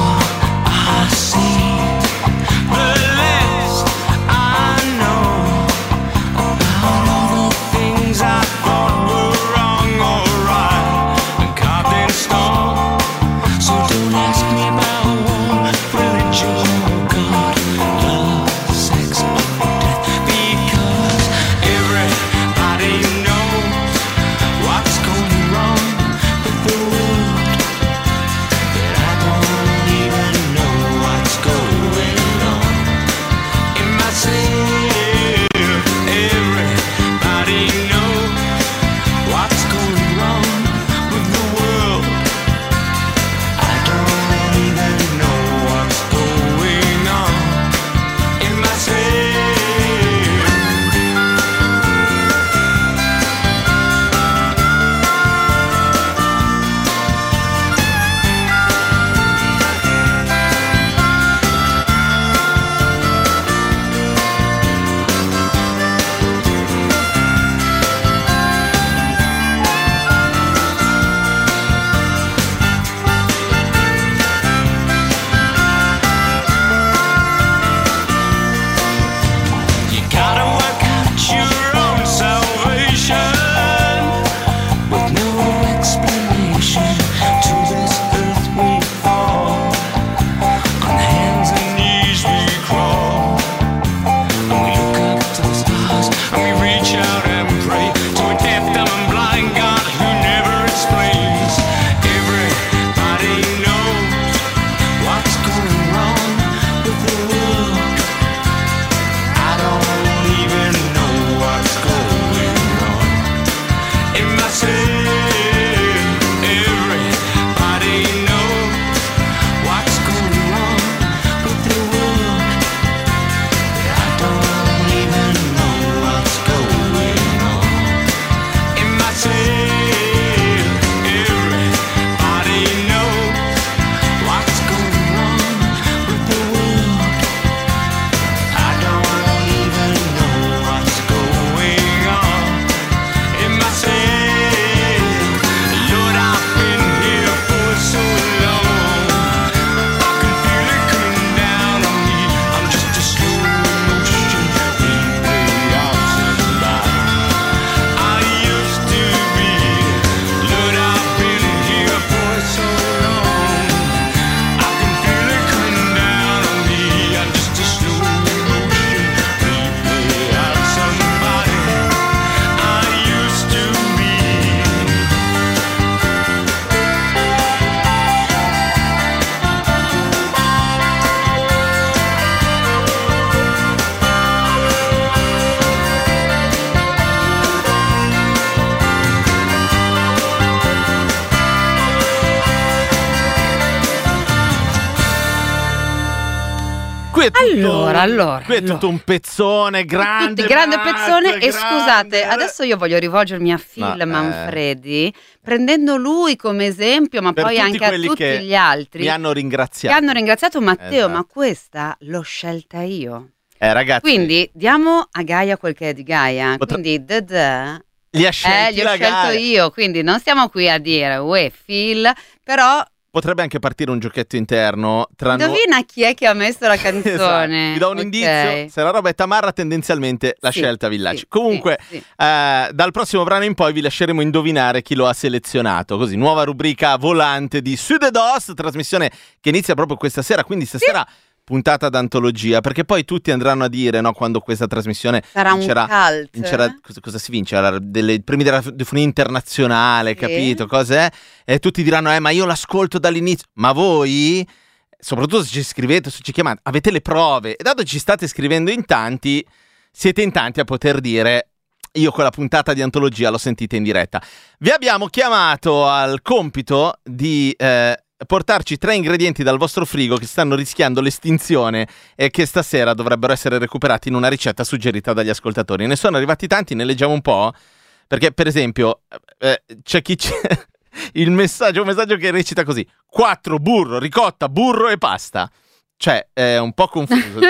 qui è tutto, Allora, allora, qui è tutto allora. un pezzone grande. Tutti grande Matt, pezzone e grande. scusate, adesso io voglio rivolgermi a Phil Ma, eh. Manfredi, prendendo lui come esempio, ma Per poi tutti anche a quelli tutti che gli altri mi hanno che ringraziato. hanno ringraziato Matteo, Esatto. ma questa l'ho scelta io. Eh, ragazzi, Quindi diamo a Gaia quel che è di Gaia. Potre- Quindi da da, li ha eh, scelti li ho la scelto gara. io, quindi non stiamo qui a dire uè Phil, però Potrebbe anche partire un giochetto interno tra noi. indovina chi è che ha messo la Esatto. canzone. Ti do un Ok. indizio, se la roba è Tamarra tendenzialmente la Sì, scelta Villaci. sì, Comunque sì, sì. eh, dal prossimo brano in poi vi lasceremo indovinare chi lo ha selezionato. Così, nuova rubrica volante di Sud e Dos, trasmissione che inizia proprio questa sera, quindi stasera puntata d'antologia, perché poi tutti andranno a dire, no, quando questa trasmissione Sarà un vincerà, cult. vincerà cosa, cosa si vince? La- Delle premi della radiofonia internazionale, Sì. capito? Cos'è? E tutti diranno, eh, ma io l'ascolto dall'inizio. Ma voi, soprattutto se ci scrivete, se ci chiamate, avete le prove. E dato che ci state scrivendo in tanti, siete in tanti a poter dire, io quella puntata di antologia l'ho sentita in diretta. Vi abbiamo chiamato al compito di eh, portarci tre ingredienti dal vostro frigo che stanno rischiando l'estinzione e che stasera dovrebbero essere recuperati in una ricetta suggerita dagli ascoltatori. Ne sono arrivati tanti, ne leggiamo un po', perché per esempio eh, c'è chi c'è il messaggio, un messaggio che recita così: quattro burro, ricotta, burro e pasta. Cioè, è un po' confuso.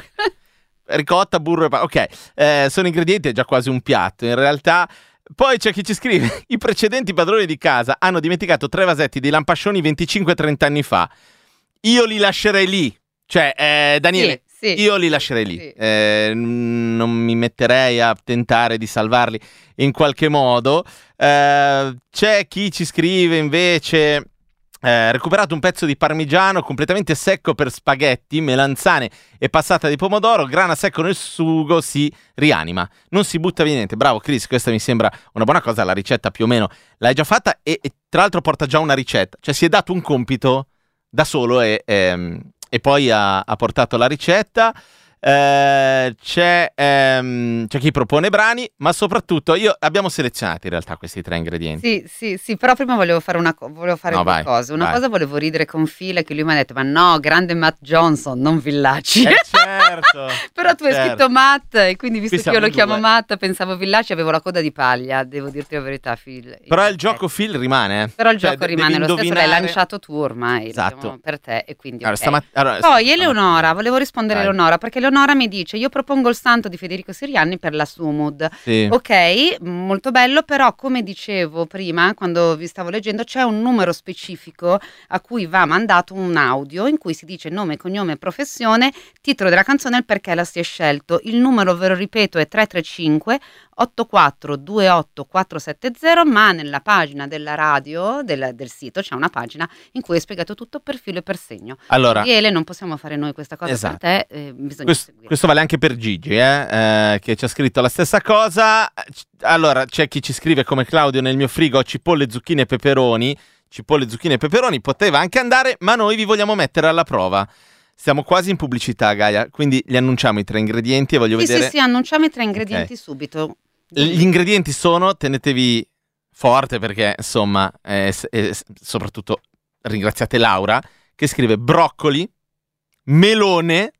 Ricotta, burro e pasta. Ok, eh, sono ingredienti, è già quasi un piatto in realtà. Poi c'è chi ci scrive: i precedenti padroni di casa hanno dimenticato tre vasetti di lampascioni venticinque trenta anni fa. Io li lascerei lì. Cioè, eh, Daniele, Sì, sì. io li lascerei lì. Sì. Eh, n- non mi metterei a tentare di salvarli in qualche modo. Eh, c'è chi ci scrive invece: eh, recuperato un pezzo di parmigiano completamente secco per spaghetti, melanzane e passata di pomodoro, grana secco nel sugo, si rianima, non si butta via niente. Bravo Chris, questa mi sembra una buona cosa. La ricetta più o meno l'hai già fatta e, e tra l'altro porta già una ricetta, cioè si è dato un compito da solo e, ehm, e poi ha, ha portato la ricetta. Eh, c'è, ehm, c'è chi propone brani, ma soprattutto io abbiamo selezionato in realtà questi tre ingredienti. Sì, sì, sì, però prima volevo fare una co- volevo fare No, due vai, cose. Una vai. cosa volevo ridere con Phil, che lui mi ha detto: ma no, grande Matt Johnson, non Villaci. Eh certo. Però tu hai certo. scritto Matt e quindi visto Qui che io siamo lo in chiamo due. Matt, pensavo Villaci, avevo la coda di paglia, devo dirti la verità, Phil. Però Eh, il gioco Phil rimane. eh. Però il Cioè, gioco de- rimane devi lo stesso, l'hai indovinare- lanciato tu ormai, Esatto. diciamo, per te e quindi Allora, ok. stamat- allora, Poi stamattina- Eleonora, volevo rispondere a Vai. Eleonora, perché Eleonora mi dice: io propongo il santo di Federico Sirianni per la Sumud. Sì. Ok, molto bello, però come dicevo prima, quando vi stavo leggendo, c'è un numero specifico a cui va mandato un audio in cui si dice nome, cognome, professione, titolo della canzone e il perché la si è scelto. Il numero, ve lo ripeto, è tre tre cinque otto quattro due otto quattro sette zero, ma nella pagina della radio, del, del sito, c'è una pagina in cui è spiegato tutto per filo e per segno. Allora, Ele, non possiamo fare noi questa cosa Esatto. per te, eh, bisogna questo, seguire. questo vale anche per Gigi, eh, eh, che ci ha scritto la stessa cosa. C- Allora, c'è chi ci scrive come Claudio: nel mio frigo ho cipolle, zucchine e peperoni. Cipolle, zucchine e peperoni poteva anche andare, ma noi vi vogliamo mettere alla prova. Siamo quasi in pubblicità, Gaia, quindi gli annunciamo i tre ingredienti e voglio Sì, vedere. sì, sì, annunciamo i tre ingredienti Ok. subito. Gli ingredienti sono, tenetevi forte perché insomma, eh, s- eh, s- soprattutto ringraziate Laura che scrive broccoli, melone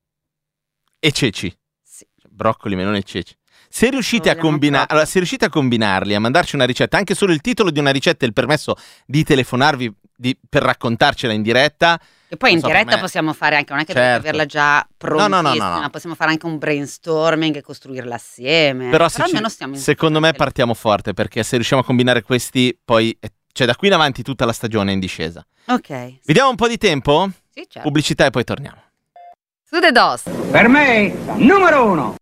e ceci. Sì. Broccoli, melone e ceci. Se riuscite, a vogliamo combina- proprio. allora, se riuscite a combinarli, a mandarci una ricetta, anche solo il titolo di una ricetta e il permesso di telefonarvi di- per raccontarcela in diretta. E poi in Non so, per diretta me- possiamo fare anche, non è che Certo. dovete averla già prontissima, no, no, no. possiamo fare anche un brainstorming e costruirla assieme. Però, se ci- almeno stiamo secondo me insieme. partiamo forte perché se riusciamo a combinare questi, poi eh, cioè da qui in avanti tutta la stagione è in discesa. Ok. Vi diamo un po' di tempo? Sì, certo. Pubblicità e poi torniamo. Su The Dos. Per me, numero uno.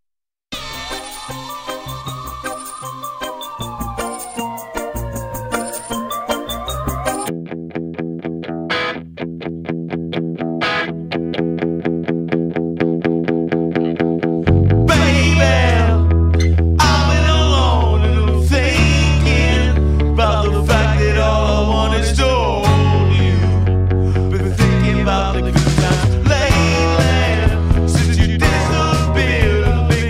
Since you disappeared, I've been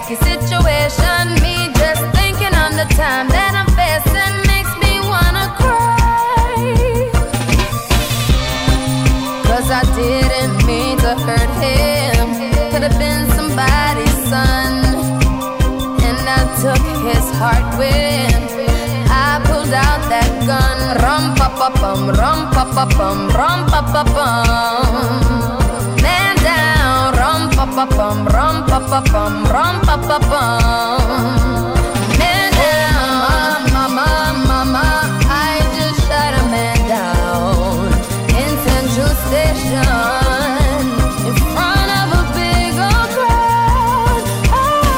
sticky situation. Me just thinking on the time that I'm facing makes me wanna cry. Cause I didn't mean to hurt him. Could have been somebody's son. And I took his heart when I pulled out that gun. Rum pa pa bum, rum pa pa bum, rum pa pa bum. Man down, rum pa pa bum, rum pa pa bum, rum pa pa bum. Man down, mama, mama, I just shot a man down in Central Station in front of a big old crowd. I,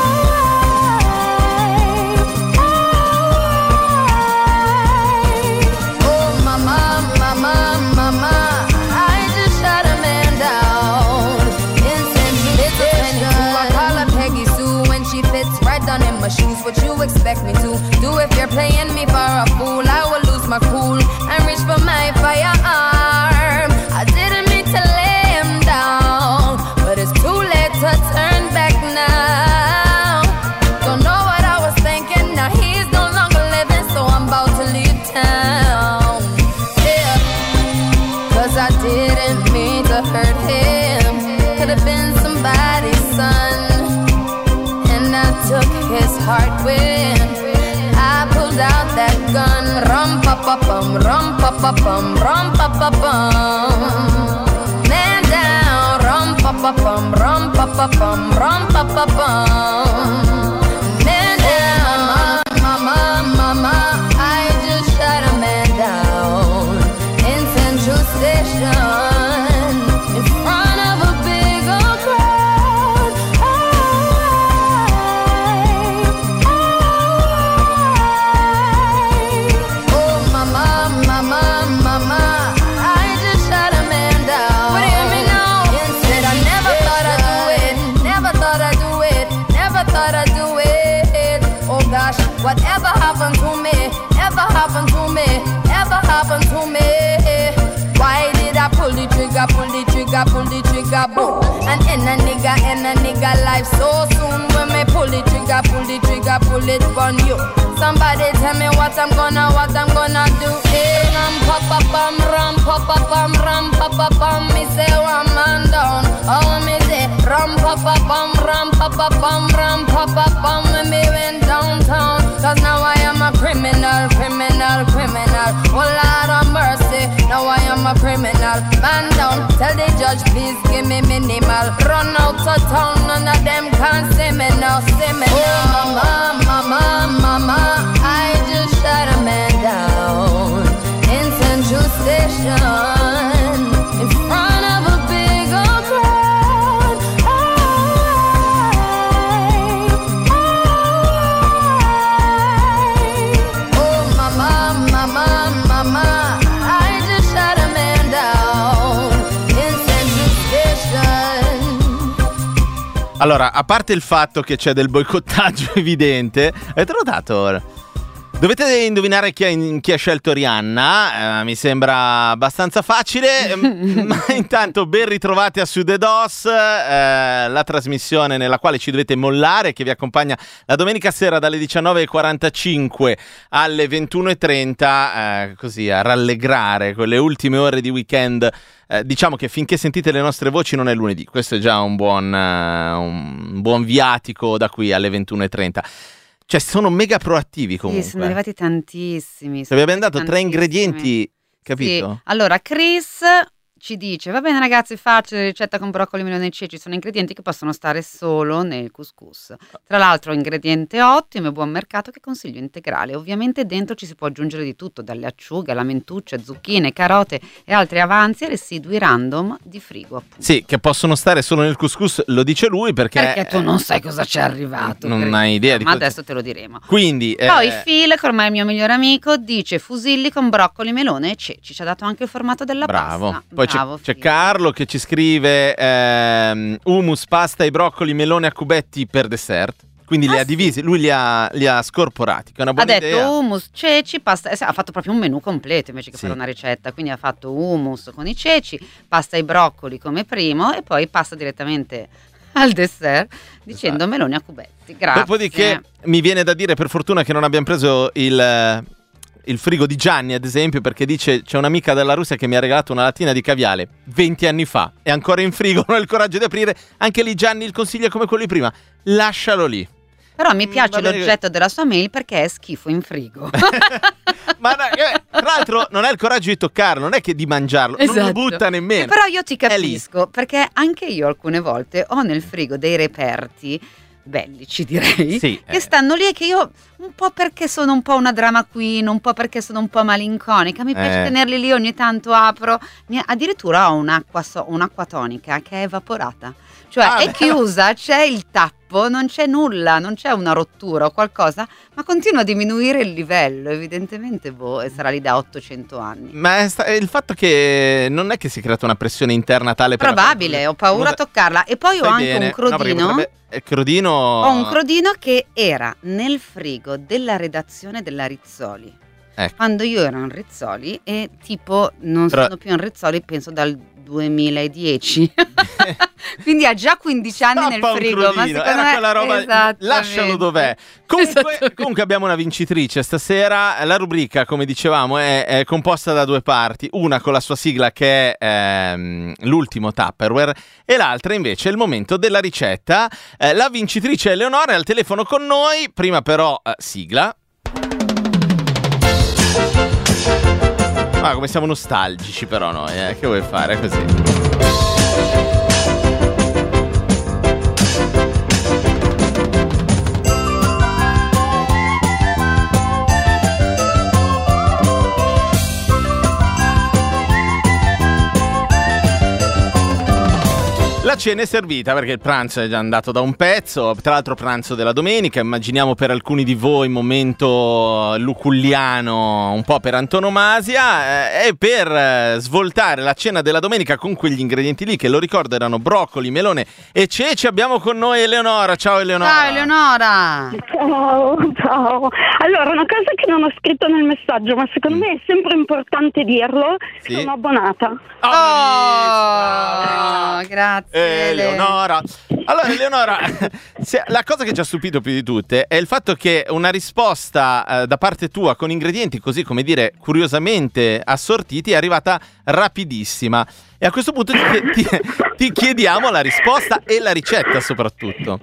I, oh mama, mama, mama, I just shot a man down in Central Station. I call her Peggy Sue when she fits right down in my shoes. What you expect me to do if you're playing me for a fool? I will lose my cool and reach for my firearm. I didn't mean to lay him down, but it's too late to turn back now. Don't know what I was thinking, now he's no longer living, so I'm about to leave town. Yeah, cause I didn't mean to hurt him. Could have been somebody's son. And I took his heart when I pulled out that gun. Rum pa pa bum, rum pa pa bum, rum pa pa bum. Man down, rum pa pa bum, rum pa pa bum, rum pa pa bum. Man down, mama, mama, I just shot a man down in Central Station in front of a big old crowd. I, I, oh mama, mama, mama, I just shot a man down. But hear me now, instead I never thought I'd do it, never thought I'd do it, never thought I'd do it. Oh gosh, whatever happened to me, ever happened to me, ever happened to me. Why did I pull the trigger, pull the trigger, pull the trigger, boom? And in a nigga, in a nigga life so soon. When me pull the trigger, pull the trigger, pull it on you. Somebody tell me what I'm gonna, what I'm gonna do. Hey, ram pa pa bum, ram pa pa bum, ram pa pa bum. Me say one man down, oh me say ram pa pa bum, ram pa pa bum, ram pa pa bum. When me went downtown, cause now I am a criminal, criminal, criminal. Oh Lord of mercy, now I am a criminal. Man down, tell the judge please give me minimal. Run out of town, none of them can see me now, see me now. Oh mama, mama, mama, I just shot a man down in Central Station in front of a big old crowd. I, I, oh mama, mama, mama, I just shot a man down in Central Station. Allora, a parte il fatto che c'è del boicottaggio evidente, avete notato? Dovete indovinare chi ha, chi ha scelto Rihanna, eh, mi sembra abbastanza facile, ma intanto ben ritrovati a Su The Dos, eh, la trasmissione nella quale ci dovete mollare, che vi accompagna la domenica sera dalle diciannove e quarantacinque alle ventuno e trenta, eh, così a rallegrare quelle ultime ore di weekend. Eh, diciamo che finché sentite le nostre voci non è lunedì, questo è già un buon, uh, un buon viatico da qui alle ventuno e trenta. Cioè sono mega proattivi comunque. Sì, sono arrivati tantissimi. Ci abbiamo dato tre ingredienti, capito? Sì. Allora, Chris ci dice, va bene ragazzi, facile, ricetta con broccoli, melone e ceci, sono ingredienti che possono stare solo nel couscous. Tra l'altro ingrediente ottimo e buon mercato che consiglio integrale. Ovviamente dentro ci si può aggiungere di tutto, dalle acciughe alla mentuccia, zucchine, carote e altri avanzi e residui random di frigo, appunto. Sì, che possono stare solo nel couscous, lo dice lui perché... Perché tu non sai cosa c'è arrivato. Non hai idea di Ma cosa... adesso te lo diremo. Quindi... Poi eh... Phil, che ormai è il mio migliore amico, dice fusilli con broccoli, melone e ceci. Ci ha dato anche il formato della Bravo. pasta. Poi Bravo, c'è, c'è Carlo che ci scrive ehm, hummus, pasta e broccoli, melone a cubetti per dessert. Quindi ah, li ha sì. divisi, lui li ha, li ha scorporati, che è una buona ha idea. detto hummus, ceci, pasta, eh, ha fatto proprio un menù completo invece che Sì. fare una ricetta, quindi ha fatto hummus con i ceci, pasta e broccoli come primo e poi pasta direttamente al dessert dicendo Esatto. meloni a cubetti. Grazie. Dopodiché mi viene da dire, per fortuna che non abbiamo preso il, il frigo di Gianni, ad esempio, perché dice c'è un'amica della Russia che mi ha regalato una lattina di caviale venti anni fa, è ancora in frigo, non ho il coraggio di aprire. Anche lì Gianni il consiglio è come quello di prima, lascialo lì. Però mi piace Mm, va bene. l'oggetto della sua mail perché è schifo in frigo. Ma eh, tra l'altro non ha il coraggio di toccarlo, non è che di mangiarlo, non Esatto. lo butta nemmeno. Eh, però io ti È lì. capisco, perché anche io alcune volte ho nel frigo dei reperti bellici, direi, Sì, che eh. stanno lì e che io, un po' perché sono un po' una drama queen, un po' perché sono un po' malinconica, mi piace Eh. tenerli lì, ogni tanto apro. Mi- addirittura ho un'acqua, so- un'acqua tonica che è evaporata, cioè Ah, è beh. chiusa, c'è il tappo, non c'è nulla, non c'è una rottura o qualcosa, ma continua a diminuire il livello, evidentemente boh, e sarà lì da ottocento anni. Ma è sta- è il fatto che non è che si è creata una pressione interna tale per... Probabile, ho paura a toccarla. E poi ho Fai anche bene. un crodino. No, perché potrebbe- il crodino... Ho un crodino che era nel frigo della redazione della Rizzoli. Ecco. Quando io ero in Rizzoli e tipo non Però- sono più in Rizzoli penso dal duemiladieci. Quindi ha già quindici anni nel Stappa un frigo, ma crodino, secondo era me quella roba, esattamente. lascialo dov'è. Comunque, Esattamente. comunque abbiamo una vincitrice stasera. La rubrica, come dicevamo, è, è composta da due parti, una con la sua sigla che è ehm, l'ultimo Tupperware e l'altra invece è il momento della ricetta. Eh, la vincitrice Eleonora è al telefono con noi, prima però eh, sigla. Ah, come siamo nostalgici però noi, eh? Che vuoi fare? È così. La cena è servita perché il pranzo è già andato da un pezzo, tra l'altro pranzo della domenica, immaginiamo per alcuni di voi momento luculliano un po' per antonomasia, eh, e per eh, svoltare la cena della domenica con quegli ingredienti lì che lo ricordo erano broccoli, melone e ceci, abbiamo con noi Eleonora. Ciao Eleonora. Ciao Eleonora. Ciao, ciao. Allora, una cosa che non ho scritto nel messaggio, ma secondo Mm. me è sempre importante dirlo, Sì. sono abbonata. Oh, Oh, grazie. Eh, Ele. Eleonora. Allora Eleonora, se- la cosa che ci ha stupito più di tutte è il fatto che una risposta eh, da parte tua con ingredienti così, come dire, curiosamente assortiti è arrivata rapidissima e a questo punto ti, ti- ti chiediamo la risposta e la ricetta soprattutto.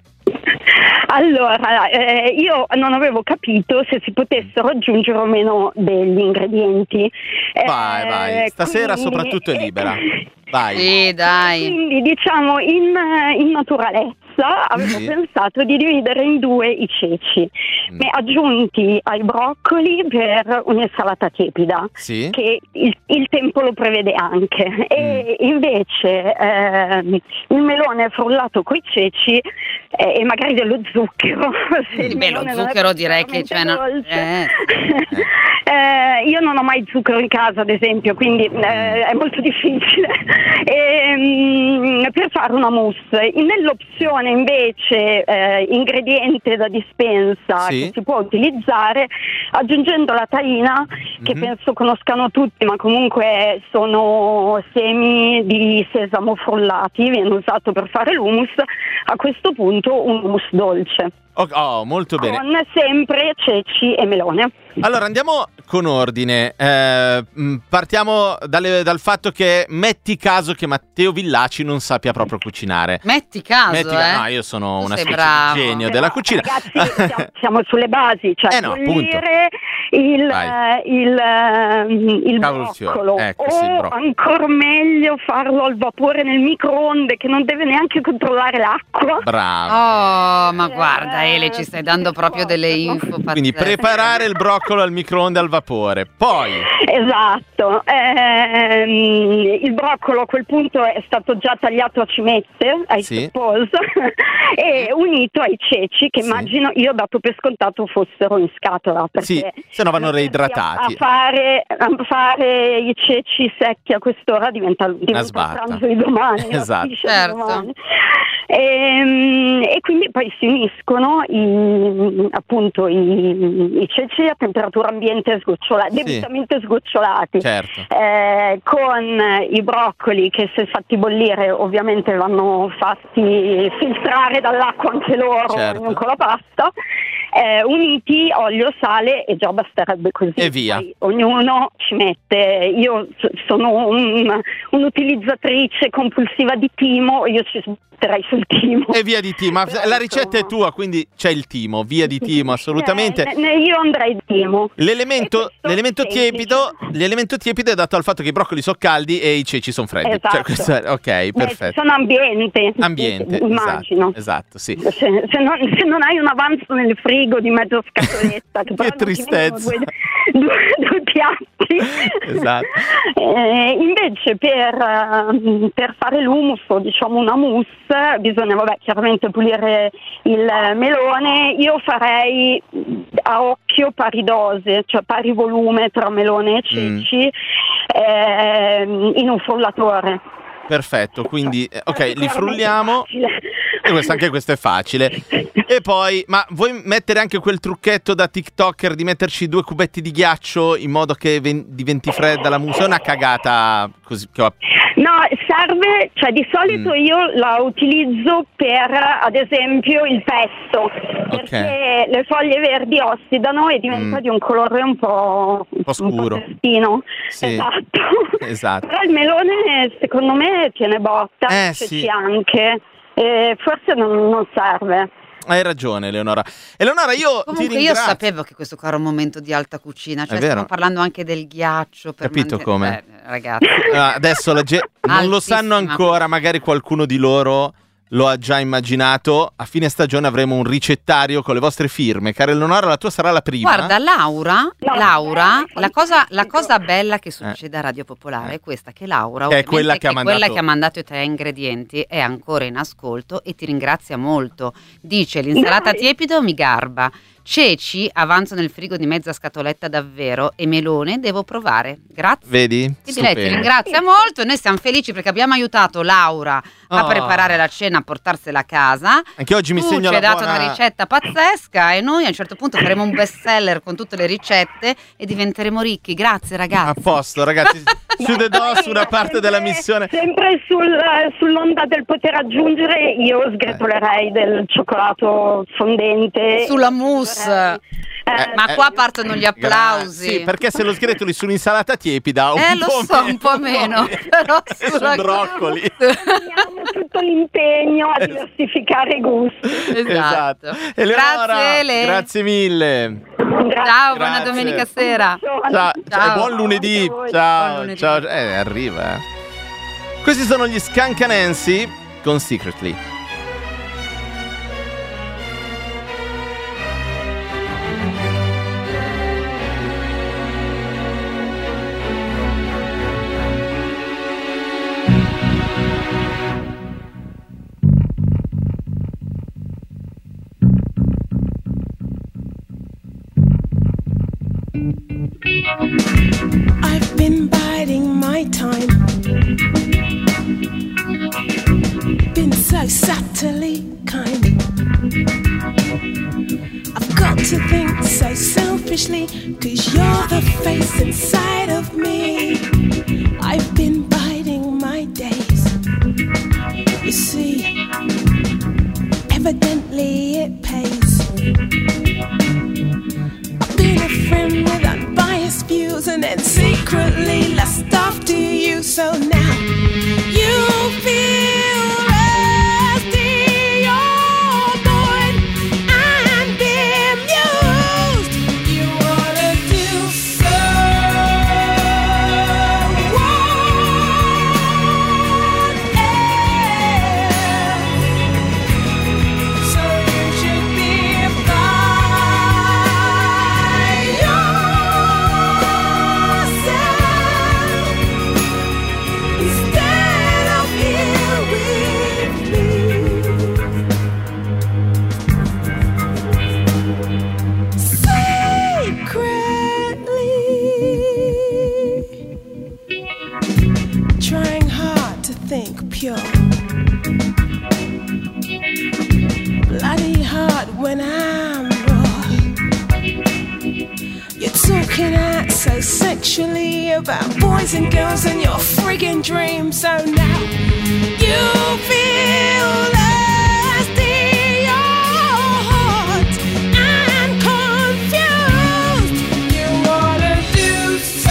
Allora, eh, io non avevo capito se si potessero aggiungere o meno degli ingredienti. Vai, Eh, vai, stasera quindi- soprattutto è libera. Vai. Sì, dai. Quindi diciamo in, in naturalezza avevo Sì. pensato di dividere in due i ceci, Mm. e aggiunti ai broccoli per un'insalata tiepida, Sì? che il, il tempo lo prevede anche, e invece ehm, il melone frullato coi ceci eh, e magari dello zucchero. se il Beh, lo melone non è zucchero direi che particolarmente c'è una- dolce. eh. Eh, io non ho mai zucchero in casa, ad esempio, quindi eh, è molto difficile. Ehm, per fare una mousse, nell'opzione invece eh, ingrediente da dispensa Sì. che si può utilizzare, aggiungendo la tahina, che Mhm. penso conoscano tutti, ma comunque sono semi di sesamo frullati, viene usato per fare l'hummus. A questo punto un hummus dolce, Oh, oh, molto bene. con sempre ceci e melone. Allora andiamo con ordine. Eh, mh, partiamo dalle- dal fatto che metti caso che Matteo Villaci non sappia proprio cucinare. Metti caso, Metti eh. ca- no, io sono Tu una sei specie bravo. di genio Però, della cucina. Ragazzi, siamo, siamo sulle basi, cioè Eh no, appunto. bollire il, Vai. eh, il, ehm, il Cavolfiore, broccolo, ecco, sì, il o broccolo. ancora meglio farlo al vapore nel microonde, che non deve neanche controllare l'acqua. Bravo. Oh, ma guarda Ele, ci stai dando proprio delle info pazzesche. Quindi preparare il broccolo al microonde al vapore. Poi, Esatto. Ehm, il broccolo a quel punto è stato già tagliato a cimette, ai Sì. suppose, e unito ai ceci, che Sì. immagino, io ho dato per scontato fossero in scatola, perché sì, se no vanno reidratati. A fare, a fare i ceci secchi a quest'ora diventa, diventa il sbatta. pranzo di domani. la Esatto. striscia di Certo. domani. Ehm, E, quindi poi si uniscono i, appunto i, i ceci a temperatura ambiente sgocciolati, Sì. debitamente sgocciolati, Certo. eh, con i broccoli che, se fatti bollire, ovviamente vanno fatti filtrare dall'acqua anche loro, Certo. non con la pasta, eh, uniti, olio, sale, e già basterebbe così. E via. Poi ognuno ci mette, io s- sono un, un'utilizzatrice compulsiva di timo, io ci metterei sul timo. E via di timo, ma Però, la ricetta è insomma, tua, quindi c'è il timo, via di timo, assolutamente. Eh, ne- io andrei di timo. L'elemento, E questo l'elemento semplice. tiepido, l'elemento tiepido è dato dal fatto che i broccoli sono caldi e i ceci sono freddi. Esatto. Cioè, questo è- ok, Beh, perfetto. sono ambiente. Ambiente, immagino. esatto, esatto, sì. Se, se non, se non hai un avanzo nel frigo di mezza scatoletta, che, però Che non ti tristezza. vengono Due, due, due piatti. Esatto. Eh, invece per, ehm, per fare l'hummus, o diciamo una mousse, bisogna vabbè, chiaramente pulire il melone. Io farei a occhio pari dose, cioè pari volume tra melone e ceci, ehm, in un frullatore. Perfetto, quindi eh, ok, li Sicuramente frulliamo. facile. E questo, anche questo è facile. E poi, ma vuoi mettere anche quel trucchetto da TikToker di metterci due cubetti di ghiaccio in modo che ven- diventi fredda la mousse? È una cagata così che ho... No, serve, cioè di solito Mm. io la utilizzo per, ad esempio, il pesto, perché le foglie verdi ossidano e diventa Mm. di un colore un po', Un po' scuro. pestino. Sì. Esatto. Esatto. Però il melone secondo me tiene botta, Eh, se sì. ci anche, e forse non, non serve. Hai ragione, Eleonora. Eleonora, io ti Comunque io ringrazio. sapevo che questo qua era un momento di alta cucina, cioè È vero. stiamo parlando anche del ghiaccio per Capito manten- come? Beh, ragazzi. Ah, adesso la ge- non lo sanno Altissima. ancora, magari qualcuno di loro lo ha già immaginato. A fine stagione avremo un ricettario con le vostre firme. Cara Eleonora, la tua sarà la prima. Guarda, Laura, No, Laura, eh, la cosa, la cosa bella che succede a Radio Popolare Eh. è questa, che Laura, Che è ovviamente, quella che ha è mandato- quella che ha mandato i tre ingredienti, è ancora in ascolto e ti ringrazia molto. Dice, l'insalata Dai. tiepido mi garba, ceci avanzo nel frigo di mezza scatoletta davvero e melone devo provare. Grazie. Vedi? Quindi lei ti Stupendo. ringrazia molto e noi siamo felici perché abbiamo aiutato Laura a Oh. preparare la cena, a portarsela a casa. Anche oggi mi Tu segno ci la hai dato buona... una ricetta pazzesca e noi a un certo punto faremo un best seller con tutte le ricette e diventeremo ricchi. Grazie A ragazzi. posto, ragazzi. Chiude dos una parte della missione. Sempre sul, sull'onda del poter aggiungere, io sgretolerei del cioccolato fondente. Sulla mousse. Eh, Ma Eh, qua partono gli applausi. Sì, perché se lo sgretoli su un'insalata tiepida un Eh, lo po' so, meno. un po' meno, però Sui sulla- broccoli. Poniamo tutto l'impegno a diversificare i gusti. Esatto. Eleonora, Grazie Ele. grazie mille. Grazie. Ciao, buona Grazie. domenica sera. Ciao, Ciao. buon lunedì. Anche a voi. Ciao, Buon lunedì. ciao. Eh, arriva. eh. Questi sono gli Scancanensi con Secretly. I've been biding my time. Been so subtly kind. I've got to think so selfishly, 'cause you're the face inside of me. I've been biding my days. You see, evidently it pays. I've been a friend with unbiased views and then secretly lust after you. So now you feel rusty, you're bored and bemused. You wanna do so what else? So you should be by yourself. and I'm raw. You're talking out so sexually about boys and girls and your friggin' dreams. So now you feel lost in your heart and confused. You wanna do so.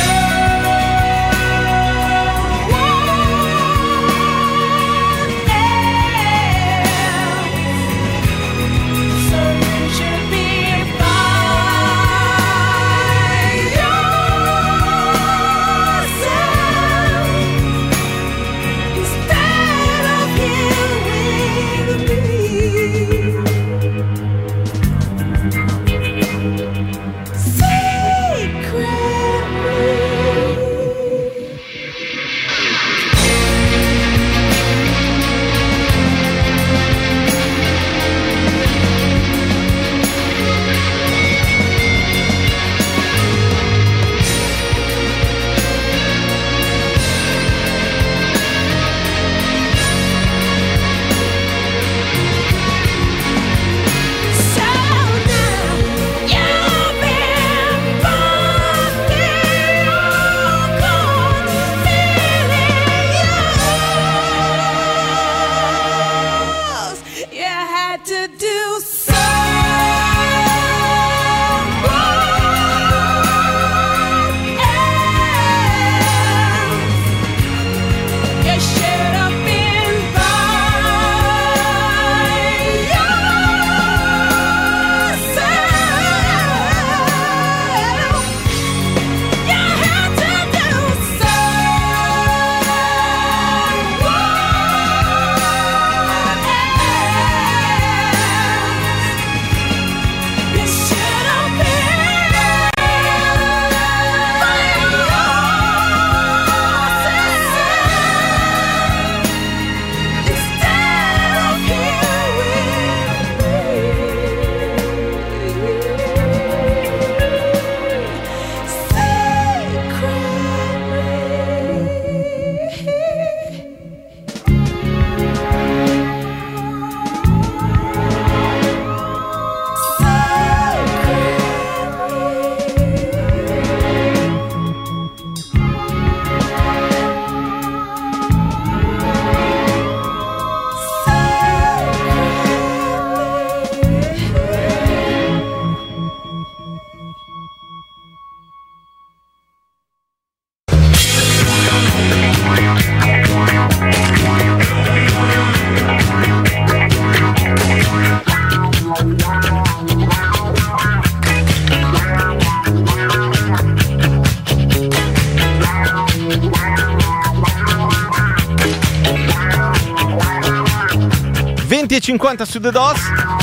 venti e cinquanta su The Dos,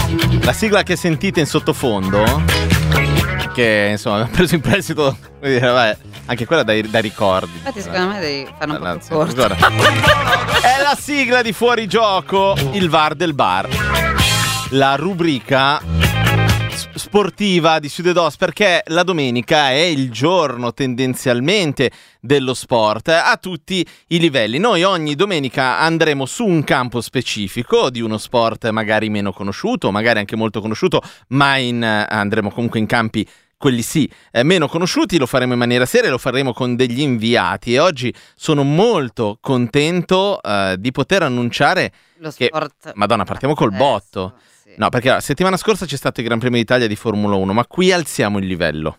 la sigla che sentite in sottofondo, che insomma ho preso in prestito, dire, vabbè, anche quella dai, dai ricordi. Infatti secondo me devi fare un po' più corto. Guarda. È la sigla di Fuori Gioco, il V A R del bar, la rubrica sportiva di Su The Dos, perché la domenica è il giorno tendenzialmente dello sport a tutti i livelli. Noi ogni domenica andremo su un campo specifico di uno sport magari meno conosciuto, magari anche molto conosciuto, ma in, andremo comunque in campi, quelli sì, eh, meno conosciuti. Lo faremo in maniera seria, lo faremo con degli inviati, e oggi sono molto contento eh, di poter annunciare lo che, sport. Madonna, partiamo col adesso, botto. sì. No, perché la settimana scorsa c'è stato il Gran Premio d'Italia di Formula uno, ma qui alziamo il livello,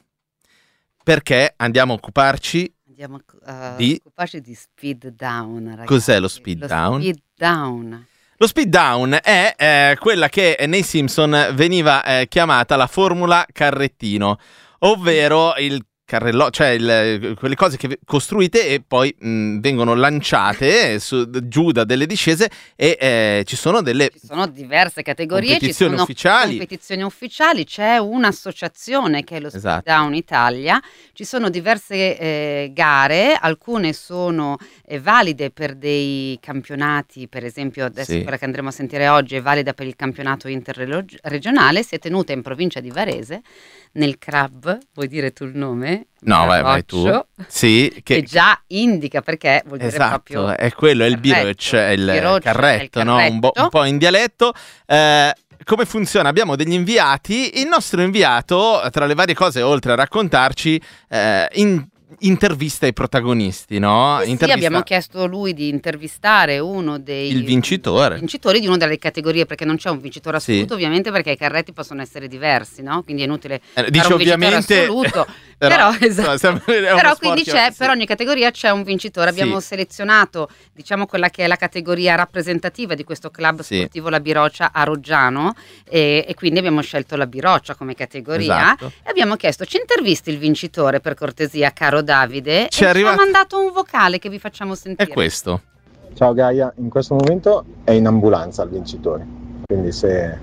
perché andiamo a occuparci Andiamo a uh, di... occuparci di speed down, ragazzi. Cos'è lo speed lo down? Speed down. Lo speed down è eh, quella che nei Simpson veniva eh, chiamata la formula carrettino, ovvero il carrello, cioè il, quelle cose che costruite e poi mh, vengono lanciate su, giù da delle discese, e eh, ci sono delle ci sono diverse categorie, competizioni ci sono ufficiali. competizioni ufficiali, c'è un'associazione che è lo Speed Esatto. Down Italia, ci sono diverse eh, gare, alcune sono eh, valide per dei campionati, per esempio adesso Sì. quella che andremo a sentire oggi è valida per il campionato interregionale, si è tenuta in provincia di Varese, nel club, vuoi dire tu il nome? No, vai, vai tu. Sì, che, che già indica, perché vuol dire esatto, proprio è quello, è il carretto. biroc, è il Biroc, carretto, è il no? Un, bo- un po' in dialetto. Eh, come funziona? Abbiamo degli inviati, il nostro inviato, tra le varie cose, oltre a raccontarci, eh, in intervista ai protagonisti, no? Sì, intervista... abbiamo chiesto lui di intervistare uno dei il vincitore. vincitori di una delle categorie, perché non c'è un vincitore assoluto, sì. ovviamente, perché i carretti possono essere diversi, no? Quindi è inutile eh, dice fare un ovviamente assoluto. però, però, esatto. però quindi c'è, sì. per ogni categoria c'è un vincitore. Abbiamo sì. selezionato, diciamo, quella che è la categoria rappresentativa di questo club sì. sportivo La Biroccia a Roggiano, e, e quindi abbiamo scelto La Biroccia come categoria, esatto. e abbiamo chiesto: ci intervisti il vincitore, per cortesia, caro Davide? Ci e arriva... ci ha mandato un vocale che vi facciamo sentire. È questo. Ciao Gaia, in questo momento è in ambulanza il vincitore, quindi se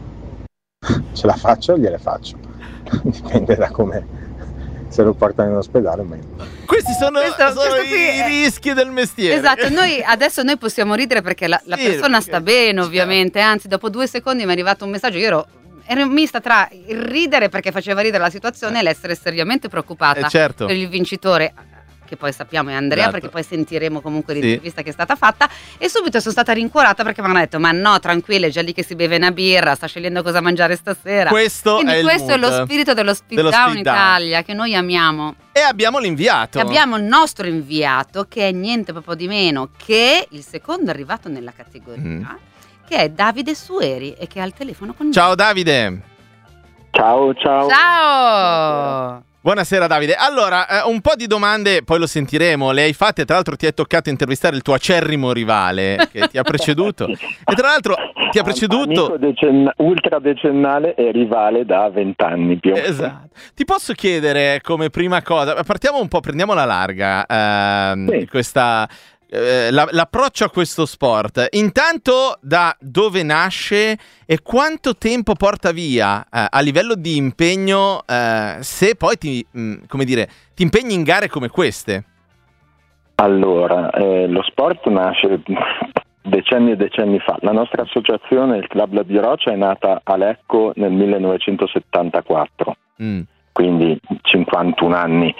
ce la faccio gliele faccio, dipende da come, se lo portano in ospedale meglio. Questi sono, questo, sono questo i è... rischi del mestiere. Esatto, noi adesso noi possiamo ridere perché la, la sì, persona sta bene, ovviamente, anzi dopo due secondi mi è arrivato un messaggio, io ero ero mista tra il ridere perché faceva ridere la situazione eh. e l'essere seriamente preoccupata eh, certo. per il vincitore, che poi sappiamo è Andrea, esatto. perché poi sentiremo comunque sì. l'intervista che è stata fatta, e subito sono stata rincuorata perché mi hanno detto: ma no, tranquilla, è già lì che si beve una birra, sta scegliendo cosa mangiare stasera. Questo Quindi è questo il è lo spirito dello speed dello down speed Italia, che noi amiamo. E abbiamo l'inviato. E abbiamo il nostro inviato, che è niente proprio di meno che il secondo arrivato nella categoria, mm. che è Davide Sueri, e che è al telefono con noi. Ciao Davide. Ciao, ciao. Ciao. Buonasera Davide. Allora, eh, un po' di domande, poi lo sentiremo, le hai fatte, tra l'altro ti è toccato intervistare il tuo acerrimo rivale che ti ha preceduto e tra l'altro ti ha preceduto... Amico decen- ultradecennale e rivale da vent'anni più. Esatto. Ti posso chiedere come prima cosa, partiamo un po', prendiamo la larga, ehm, sì. questa... Eh, la, l'approccio a questo sport, intanto da dove nasce e quanto tempo porta via eh, a livello di impegno, eh, se poi ti, mh, come dire, ti impegni in gare come queste? Allora, eh, lo sport nasce decenni e decenni fa. La nostra associazione, il Club La Biroccia, è nata a Lecco nel millenovecentosettantaquattro. Mm. Quindi cinquantuno anni.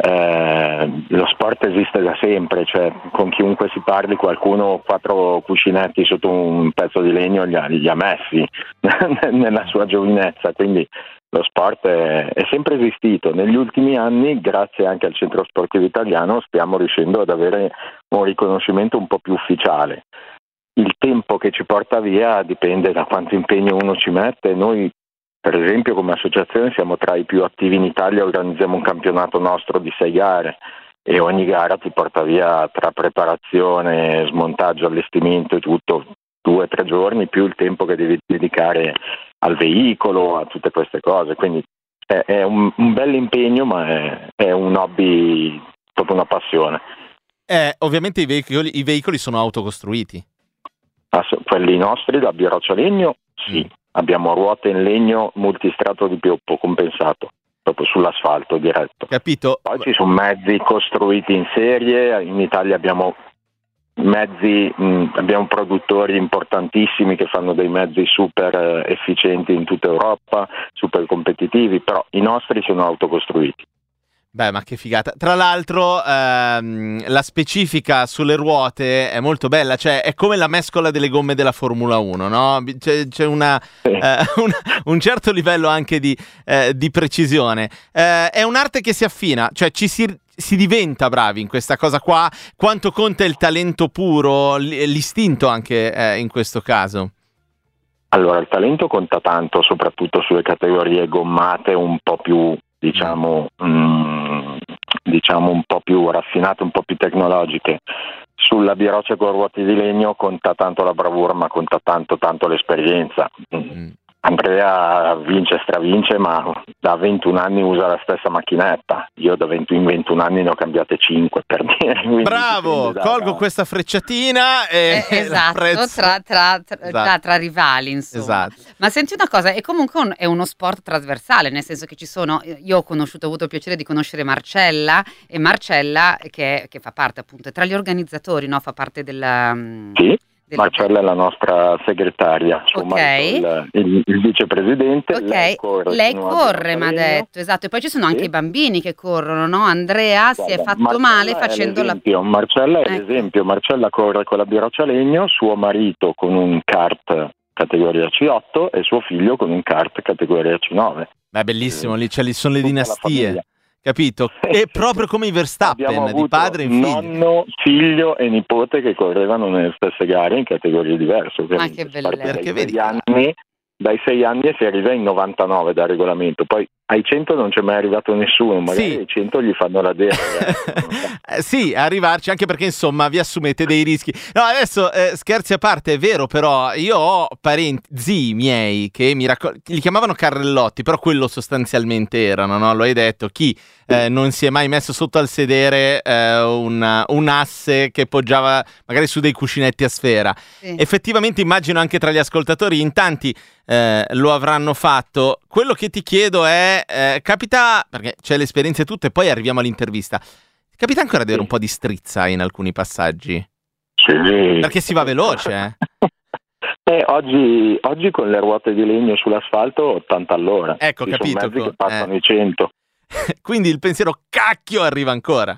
Eh, lo sport esiste da sempre, cioè con chiunque si parli qualcuno quattro cuscinetti sotto un pezzo di legno li ha, li ha messi nella sua giovinezza, quindi lo sport è, è sempre esistito. Negli ultimi anni, grazie anche al Centro Sportivo Italiano, stiamo riuscendo ad avere un riconoscimento un po' più ufficiale. Il tempo che ci porta via dipende da quanto impegno uno ci mette. Noi, per esempio, come associazione siamo tra i più attivi in Italia, organizziamo un campionato nostro di sei gare e ogni gara ti porta via, tra preparazione, smontaggio, allestimento e tutto, due o tre giorni, più il tempo che devi dedicare al veicolo, a tutte queste cose. Quindi è, è un, un bel impegno, ma è, è un hobby, proprio una passione. Eh, ovviamente i veicoli, i veicoli sono autocostruiti. Ass- quelli nostri da Biroccia Legno, sì. Mm. Abbiamo ruote in legno multistrato di pioppo compensato, proprio sull'asfalto diretto. Capito? Poi ci sono mezzi costruiti in serie, in Italia abbiamo mezzi, mh, abbiamo produttori importantissimi che fanno dei mezzi super eh, efficienti in tutta Europa, super competitivi, però i nostri sono autocostruiti. Beh, ma che figata. Tra l'altro ehm, la specifica sulle ruote è molto bella, cioè è come la mescola delle gomme della Formula uno, no? C'è, c'è una, sì. eh, un, un certo livello anche di, eh, di precisione. Eh, è un'arte che si affina, cioè ci si, si diventa bravi in questa cosa qua. Quanto conta il talento puro, l'istinto anche eh, in questo caso? Allora, il talento conta tanto, soprattutto sulle categorie gommate un po' più, diciamo... Mm. diciamo un po' più raffinate, un po' più tecnologiche. Sulla Biroccia con ruote di legno conta tanto la bravura, ma conta tanto tanto l'esperienza. Mm. Andrea vince, stravince, ma da ventuno anni usa la stessa macchinetta. Io da venti, in ventuno anni ne ho cambiate cinque, per dire. Bravo, da, colgo da... questa frecciatina e eh, esatto, tra, tra, tra, esatto. Tra, tra rivali, insomma. Esatto. Ma senti una cosa, è comunque un, è uno sport trasversale, nel senso che ci sono, io ho conosciuto, ho avuto il piacere di conoscere Marcella, e Marcella che, che fa parte appunto tra gli organizzatori, no? Fa parte della... Sì. Marcella è la nostra segretaria, suo okay. marito, il, il, il vicepresidente. Okay. Lei corre, lei corre mi ha detto, esatto, e poi ci sono anche sì. i bambini che corrono, no? Andrea Guarda, si è fatto Marcella male facendo la... Marcella è ecco. l'esempio, Marcella corre con la Biroccia Legno, suo marito con un kart categoria C otto e suo figlio con un kart categoria C nove. Beh, bellissimo, lì, cioè, lì sono le Tutta la dinastie, famiglia. capito? E proprio come i Abbiamo Verstappen, di avuto padre in figlio. nonno, figlio e nipote che correvano nelle stesse gare in categorie diverse. Ma che bellezza. Perché dai vedi- sei anni, dai sei anni e si arriva in novantanove da regolamento, poi ai cento non c'è mai arrivato nessuno, magari Sì. ai cento gli fanno la delega. Eh, sì, arrivarci, anche perché insomma vi assumete dei rischi. No, adesso eh, scherzi a parte, è vero, però io ho parenti, zii miei che mi raccol- li chiamavano carrellotti, però quello sostanzialmente erano, no? Lo hai detto, chi eh, non si è mai messo sotto al sedere eh, un, un asse che poggiava magari su dei cuscinetti a sfera. Sì. Effettivamente immagino anche tra gli ascoltatori in tanti eh, lo avranno fatto. Quello che ti chiedo è, eh, capita, perché c'è l'esperienza e tutto e poi arriviamo all'intervista, capita ancora di avere un po' di strizza in alcuni passaggi? Sì. Perché si va veloce, eh? Eh, oggi, oggi con le ruote di legno sull'asfalto ottanta all'ora. Ecco, Ci capito, sono mezzi co- che passano eh. i cento. Quindi il pensiero cacchio arriva ancora.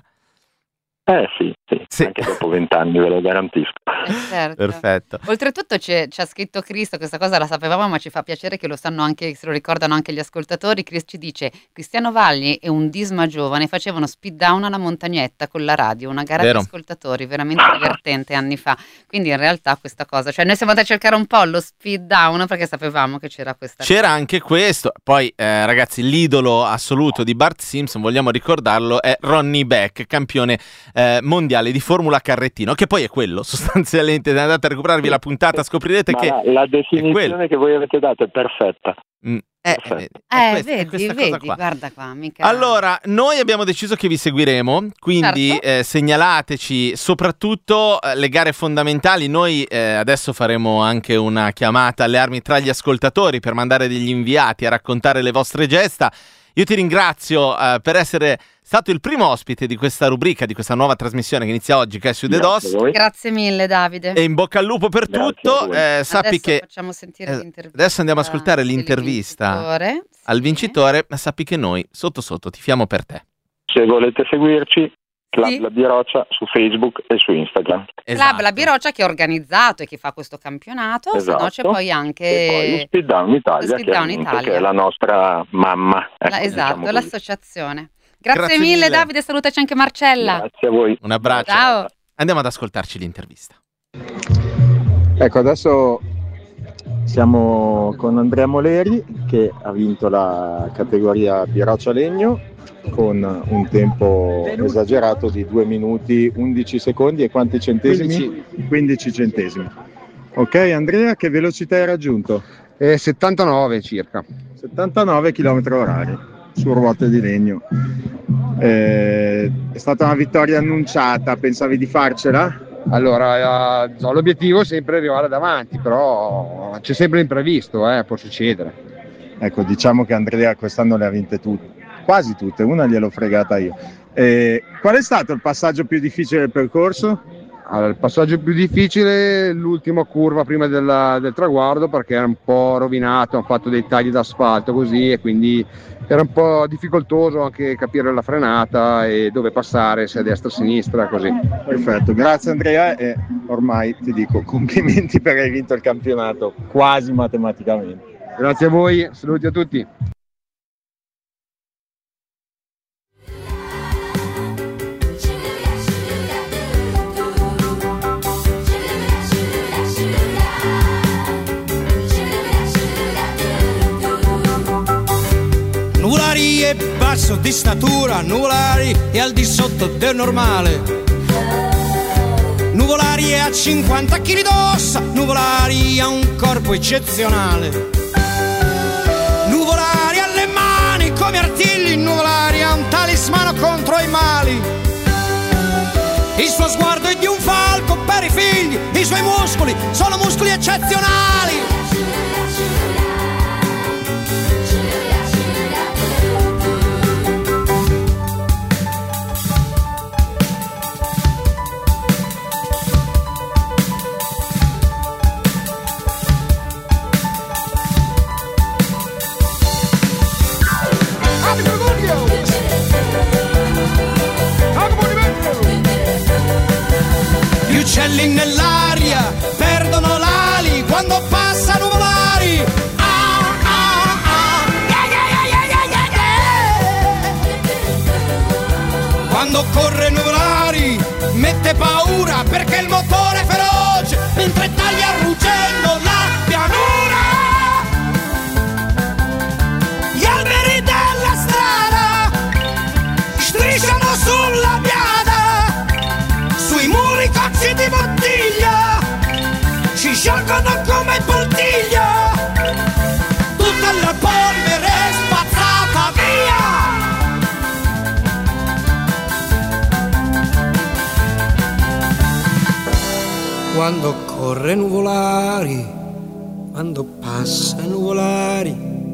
Eh sì, sì, Sì. anche dopo vent'anni ve lo garantisco. Eh, certo. Perfetto. Oltretutto c'è, c'ha scritto Cristo, questa cosa la sapevamo, ma ci fa piacere che lo sanno anche, se lo ricordano anche gli ascoltatori. Chris ci dice: Cristiano Valli e un Disma giovane facevano speed down alla montagnetta con la radio, una gara Vero. di ascoltatori, veramente divertente anni fa. Quindi in realtà questa cosa, cioè noi siamo andati a cercare un po' lo speed down perché sapevamo che c'era questa C'era anche questo. Poi, eh, ragazzi, l'idolo assoluto di Bart Simpson, vogliamo ricordarlo, è Ronnie Beck, campione eh, mondiale di Formula Carrettino, che poi è quello, sostanzialmente. Andate a recuperarvi la puntata, scoprirete Ma che la, la è quello. definizione che voi avete dato è perfetta. Mm, eh, Perfetto. eh, Eh, è questa- è vedi, questa vedi, cosa qua. guarda qua, mica... Allora, noi abbiamo deciso che vi seguiremo, quindi Certo. eh, segnalateci soprattutto eh, le gare fondamentali. Noi eh, adesso faremo anche una chiamata alle armi tra gli ascoltatori per mandare degli inviati a raccontare le vostre gesta. Io ti ringrazio eh, per essere stato il primo ospite di questa rubrica, di questa nuova trasmissione che inizia oggi, che è su The Grazie Dos. a voi. Grazie mille Davide. E in bocca al lupo per Grazie a tutto. voi. Eh, sappi Adesso che facciamo sentire eh, l'intervista adesso andiamo a ascoltare del l'intervista vincitore. al Sì. vincitore, ma sappi che noi sotto sotto tifiamo per te. Se volete seguirci, Club Sì. La Biroccia su Facebook e su Instagram. Club Esatto. La Biroccia che ha organizzato e che fa questo campionato, se no c'è Esatto. poi anche E poi lo Speed Down Italia, lo Speed Down chiaramente, Italia. che è la nostra mamma. Ecco, la- esatto, diciamo così. l'associazione. Grazie, Grazie mille, mille. Davide, salutaci anche Marcella. Grazie a voi. Un abbraccio. Ciao. Andiamo ad ascoltarci l'intervista. Ecco, adesso siamo con Andrea Moleri che ha vinto la categoria Biroccia Legno con un tempo esagerato di due minuti undici secondi e quanti centesimi? quindici centesimi. Ok Andrea, che velocità hai raggiunto? Eh, settantanove circa. settantanove chilometri orari su ruote di legno. Eh, è stata una vittoria annunciata, pensavi di farcela? Allora, eh, no, l'obiettivo è sempre arrivare davanti, però c'è sempre l'imprevisto, eh, può succedere. Ecco, diciamo che Andrea quest'anno le ha vinte tutte, quasi tutte, una gliel'ho fregata io. Eh, qual è stato il passaggio più difficile del percorso? Allora, il passaggio più difficile è l'ultima curva prima della- del traguardo, perché era un po' rovinato, hanno fatto dei tagli d'asfalto così e quindi era un po' difficoltoso anche capire la frenata e dove passare, se a destra o a sinistra, così. Perfetto, grazie Andrea e ormai ti dico complimenti perché hai vinto il campionato quasi matematicamente. Grazie a voi, saluti a tutti. Nuvolari è basso di statura, Nuvolari è al di sotto del normale. Nuvolari è a cinquanta chili d'ossa, Nuvolari ha un corpo eccezionale. Nuvolari ha le mani come artigli, Nuvolari ha un talismano contro i mali. Il suo sguardo è di un falco per i figli, i suoi muscoli sono muscoli eccezionali. Gli uccelli nell'aria perdono l'ali quando passano paura perché il motore è feroce mentre taglia ruggendo la pianura. Gli alberi della strada strisciano sulla biada, sui muri cocci di bottiglia si sciolgono come poltiglia, tutta la polvere spazzata via. Quando corre nuvolari, quando passa nuvolari,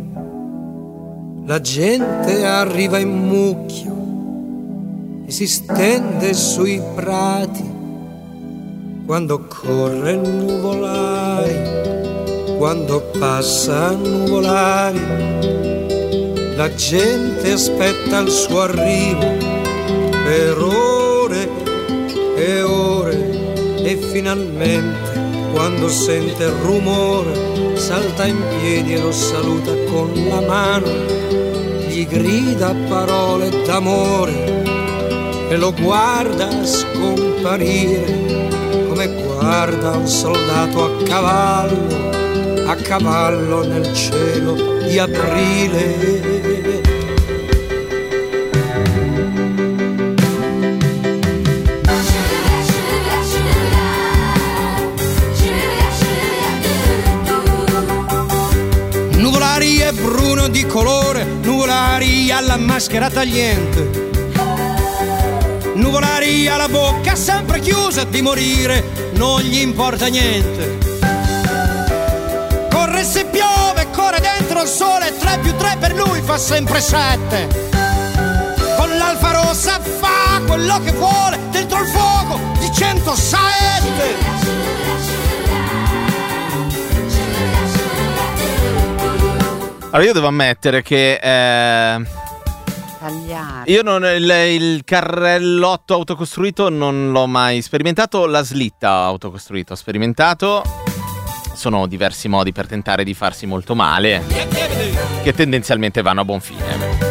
la gente arriva in mucchio e si stende sui prati. Quando corre nuvolari, quando passa nuvolari, la gente aspetta il suo arrivo per ore e ore. E finalmente, quando sente il rumore, salta in piedi e lo saluta con la mano, gli grida parole d'amore e lo guarda scomparire, come guarda un soldato a cavallo, a cavallo nel cielo di aprile. Nuvolari è bruno di colore, nuvolari alla maschera tagliente, nuvolari alla bocca sempre chiusa, di morire non gli importa niente. Corre se piove, corre dentro il sole, tre più tre per lui fa sempre sette. Con l'Alfa Rossa fa quello che vuole, dentro il fuoco di centosette. Allora io devo ammettere che eh, Tagliare. io non, il, il carrellotto autocostruito non l'ho mai sperimentato, la slitta autocostruito ho sperimentato. Sono diversi modi per tentare di farsi molto male, che tendenzialmente vanno a buon fine.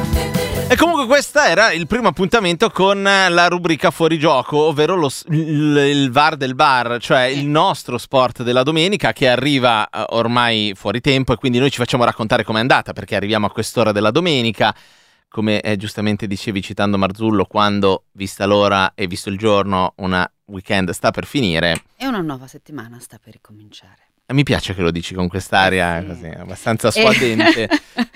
E comunque questo era il primo appuntamento con la rubrica Fuori Gioco, ovvero lo, il, il V A R del bar, cioè il nostro sport della domenica che arriva uh, ormai fuori tempo, e quindi noi ci facciamo raccontare com'è andata, perché arriviamo a quest'ora della domenica, come eh, giustamente dicevi citando Marzullo, quando, vista l'ora e visto il giorno, una weekend sta per finire. E una nuova settimana sta per ricominciare. Mi piace che lo dici con quest'aria sì. così, abbastanza suadente.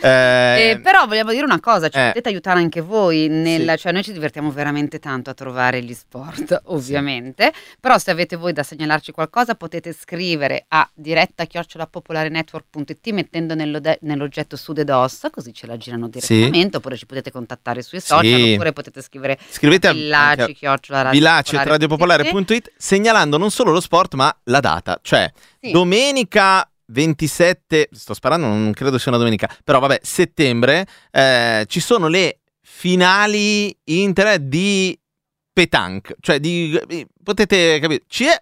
eh, eh, però vogliamo dire una cosa, ci eh. potete aiutare anche voi, nella, Sì. cioè noi ci divertiamo veramente tanto a trovare gli sport, ovviamente, sì. Però se avete voi da segnalarci qualcosa potete scrivere a diretta chiocciola popolarenetwork punto it mettendo nello de- nell'oggetto su The Dos, così ce la girano direttamente, sì. Oppure ci potete contattare sui social, sì. Oppure potete scrivere Scrivete a villaci chiocciola villaci at radiopopolare punto it segnalando non solo lo sport ma la data, cioè sì. Domenica ventisette, sto sparando, non credo sia una domenica, però vabbè, settembre, eh, ci sono le finali inter di petanque, cioè di, potete capire, ci è,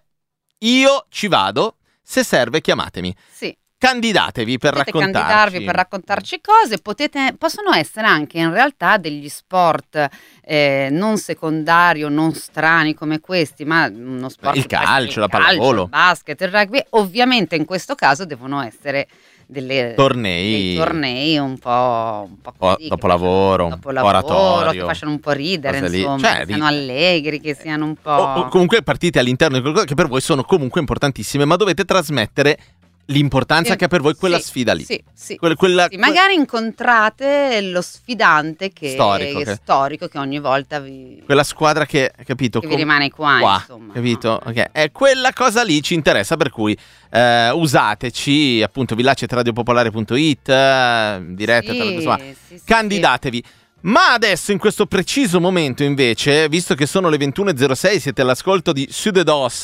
io ci vado, se serve chiamatemi. Sì. Candidatevi per potete raccontarci. candidarvi per raccontarci cose, potete, possono essere anche in realtà degli sport eh, non secondari o non strani come questi, ma uno sport, il calcio, il la pallavolo, il basket, il rugby. Ovviamente in questo caso devono essere delle tornei, dei tornei un po', un po' così, dopo lavoro, dopo lavoro, oratorio, che facciano un po' ridere, insomma, insomma, cioè, che siano allegri, che siano un po'... o, o comunque partite all'interno di qualcosa che per voi sono comunque importantissime, ma dovete trasmettere l'importanza che ha per voi quella sì, sfida lì. Sì, sì, quella, quella, sì, magari incontrate lo sfidante che storico, è che... storico che ogni volta vi... Quella squadra che, capito? Che vi rimane qua, qua insomma. Capito? No? Okay. È quella cosa lì ci interessa, per cui eh, usateci, appunto, villaci at radiopopolare punto it, eh, diretta, sì, insomma, sì, candidatevi. Sì. Ma adesso, in questo preciso momento, invece, visto che sono le ventuno e zero sei, siete all'ascolto di Su The Dos,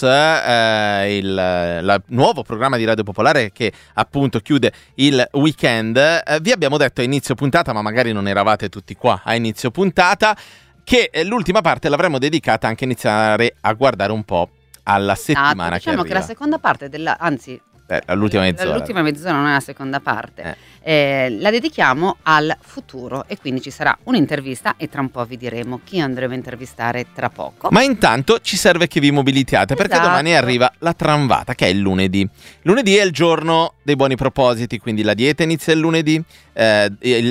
eh, il la, nuovo programma di Radio Popolare che appunto chiude il weekend. Eh, vi abbiamo detto a inizio puntata, ma magari non eravate tutti qua a inizio puntata, che eh, l'ultima parte l'avremmo dedicata anche a iniziare a guardare un po' alla settimana ah, diciamo che che la seconda parte della, anzi Eh, all'ultima mezz'ora. L'ultima mezz'ora non è la seconda parte. Eh. Eh, la dedichiamo al futuro e quindi ci sarà un'intervista e tra un po' vi diremo chi andremo a intervistare tra poco. Ma intanto ci serve che vi mobilitiate perché Esatto. domani arriva la tramvata, che è il lunedì. Lunedì è il giorno dei buoni propositi, quindi la dieta inizia il lunedì, eh,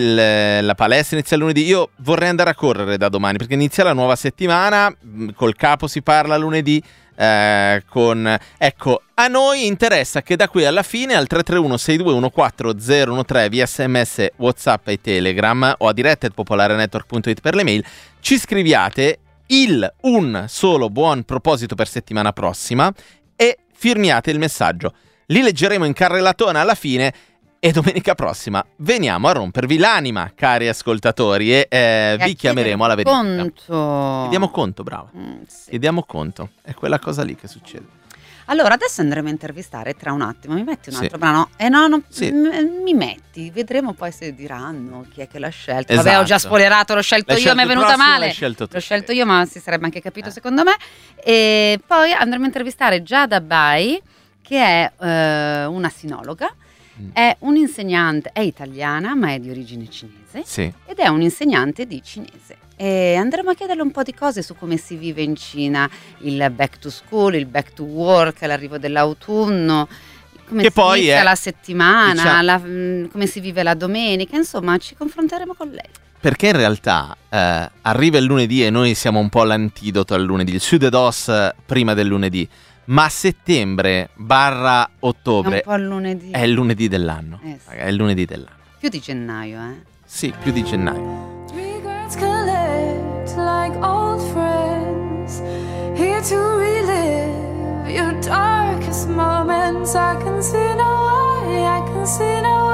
il, la palestra inizia il lunedì. Io vorrei andare a correre da domani perché inizia la nuova settimana, col capo si parla lunedì. Eh, con ecco, a noi interessa che da qui alla fine al tre tre uno sei due uno quattro zero uno tre via sms, WhatsApp e Telegram o a diretta at popolarenetwork punto it per le mail ci scriviate il un solo buon proposito per settimana prossima e firmiate il messaggio. Li leggeremo in carrelatona alla fine e domenica prossima veniamo a rompervi l'anima, cari ascoltatori, e eh, vi chiameremo alla verifica. Conto. Chiediamo conto, brava. Mm, sì. Chiediamo conto. È quella cosa lì che succede. Allora, adesso andremo a intervistare tra un attimo. Mi metti un Sì. altro brano? Eh no, non- Sì. m- mi metti. Vedremo poi se diranno chi è che l'ha scelto. Esatto. Vabbè, ho già spoilerato, l'ho scelto L'hai io, mi è scelto il venuta prossimo, male. l'hai scelto tu. L'ho scelto io, ma si sarebbe anche capito secondo me. E poi andremo a intervistare Giada Bai, che è eh, una sinologa. È un insegnante, è italiana ma è di origine cinese Sì. ed è un insegnante di cinese e andremo a chiederle un po' di cose su come si vive in Cina, il back to school, il back to work, l'arrivo dell'autunno, come Che si poi inizia è, la settimana, diciamo- la- mh, come si vive la domenica, insomma ci confronteremo con lei. Perché in realtà eh, arriva il lunedì e noi siamo un po' l'antidoto al lunedì, il su de dos eh, prima del lunedì, ma settembre barra È ottobre un po' il lunedì, è il lunedì dell'anno. Eh sì. È il lunedì dell'anno. più di gennaio, eh. Sì, più di gennaio. Regrets collect like old friends, here to relive your darkest moments. I can see no way, I can see no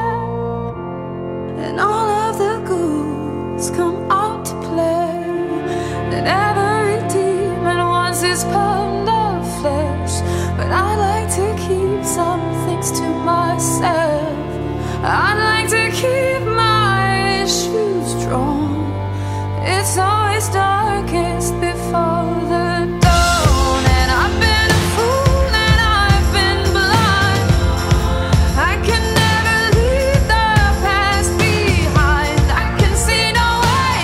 way, and all of the ghouls come out to play, and every demon wants his pound of flesh, but I like to keep some things to myself. I'd like to keep my shoes drawn. It's always darkest before the dawn, and I've been a fool and I've been blind. I can never leave the past behind. I can see no way,